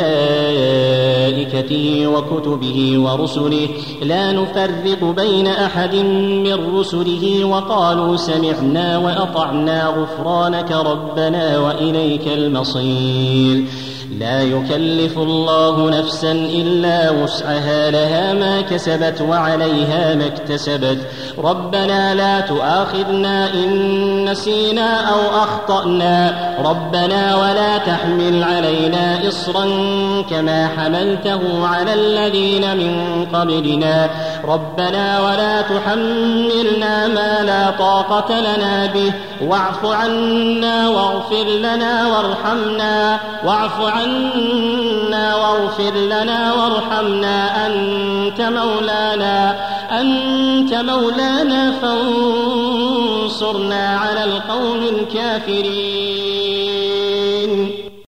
وملائكته وكتبه ورسله لا نفرق بين أحد من رسله وقالوا سمعنا وأطعنا غفرانك ربنا وإليك المصير. لا يكلف الله نفسا إلا وسعها لها ما كسبت وعليها ما اكتسبت. ربنا لا تؤاخذنا إن نسينا أو أخطأنا ربنا ولا تحمل علينا إصرا كما حملته على الذين من قبلنا ربنا ولا تحملنا ما لا طاقة لنا به واعف عنا واغفر لنا وارحمنا واغفر لنا وارحمنا أنت مولانا فانصرنا على القوم الكافرين.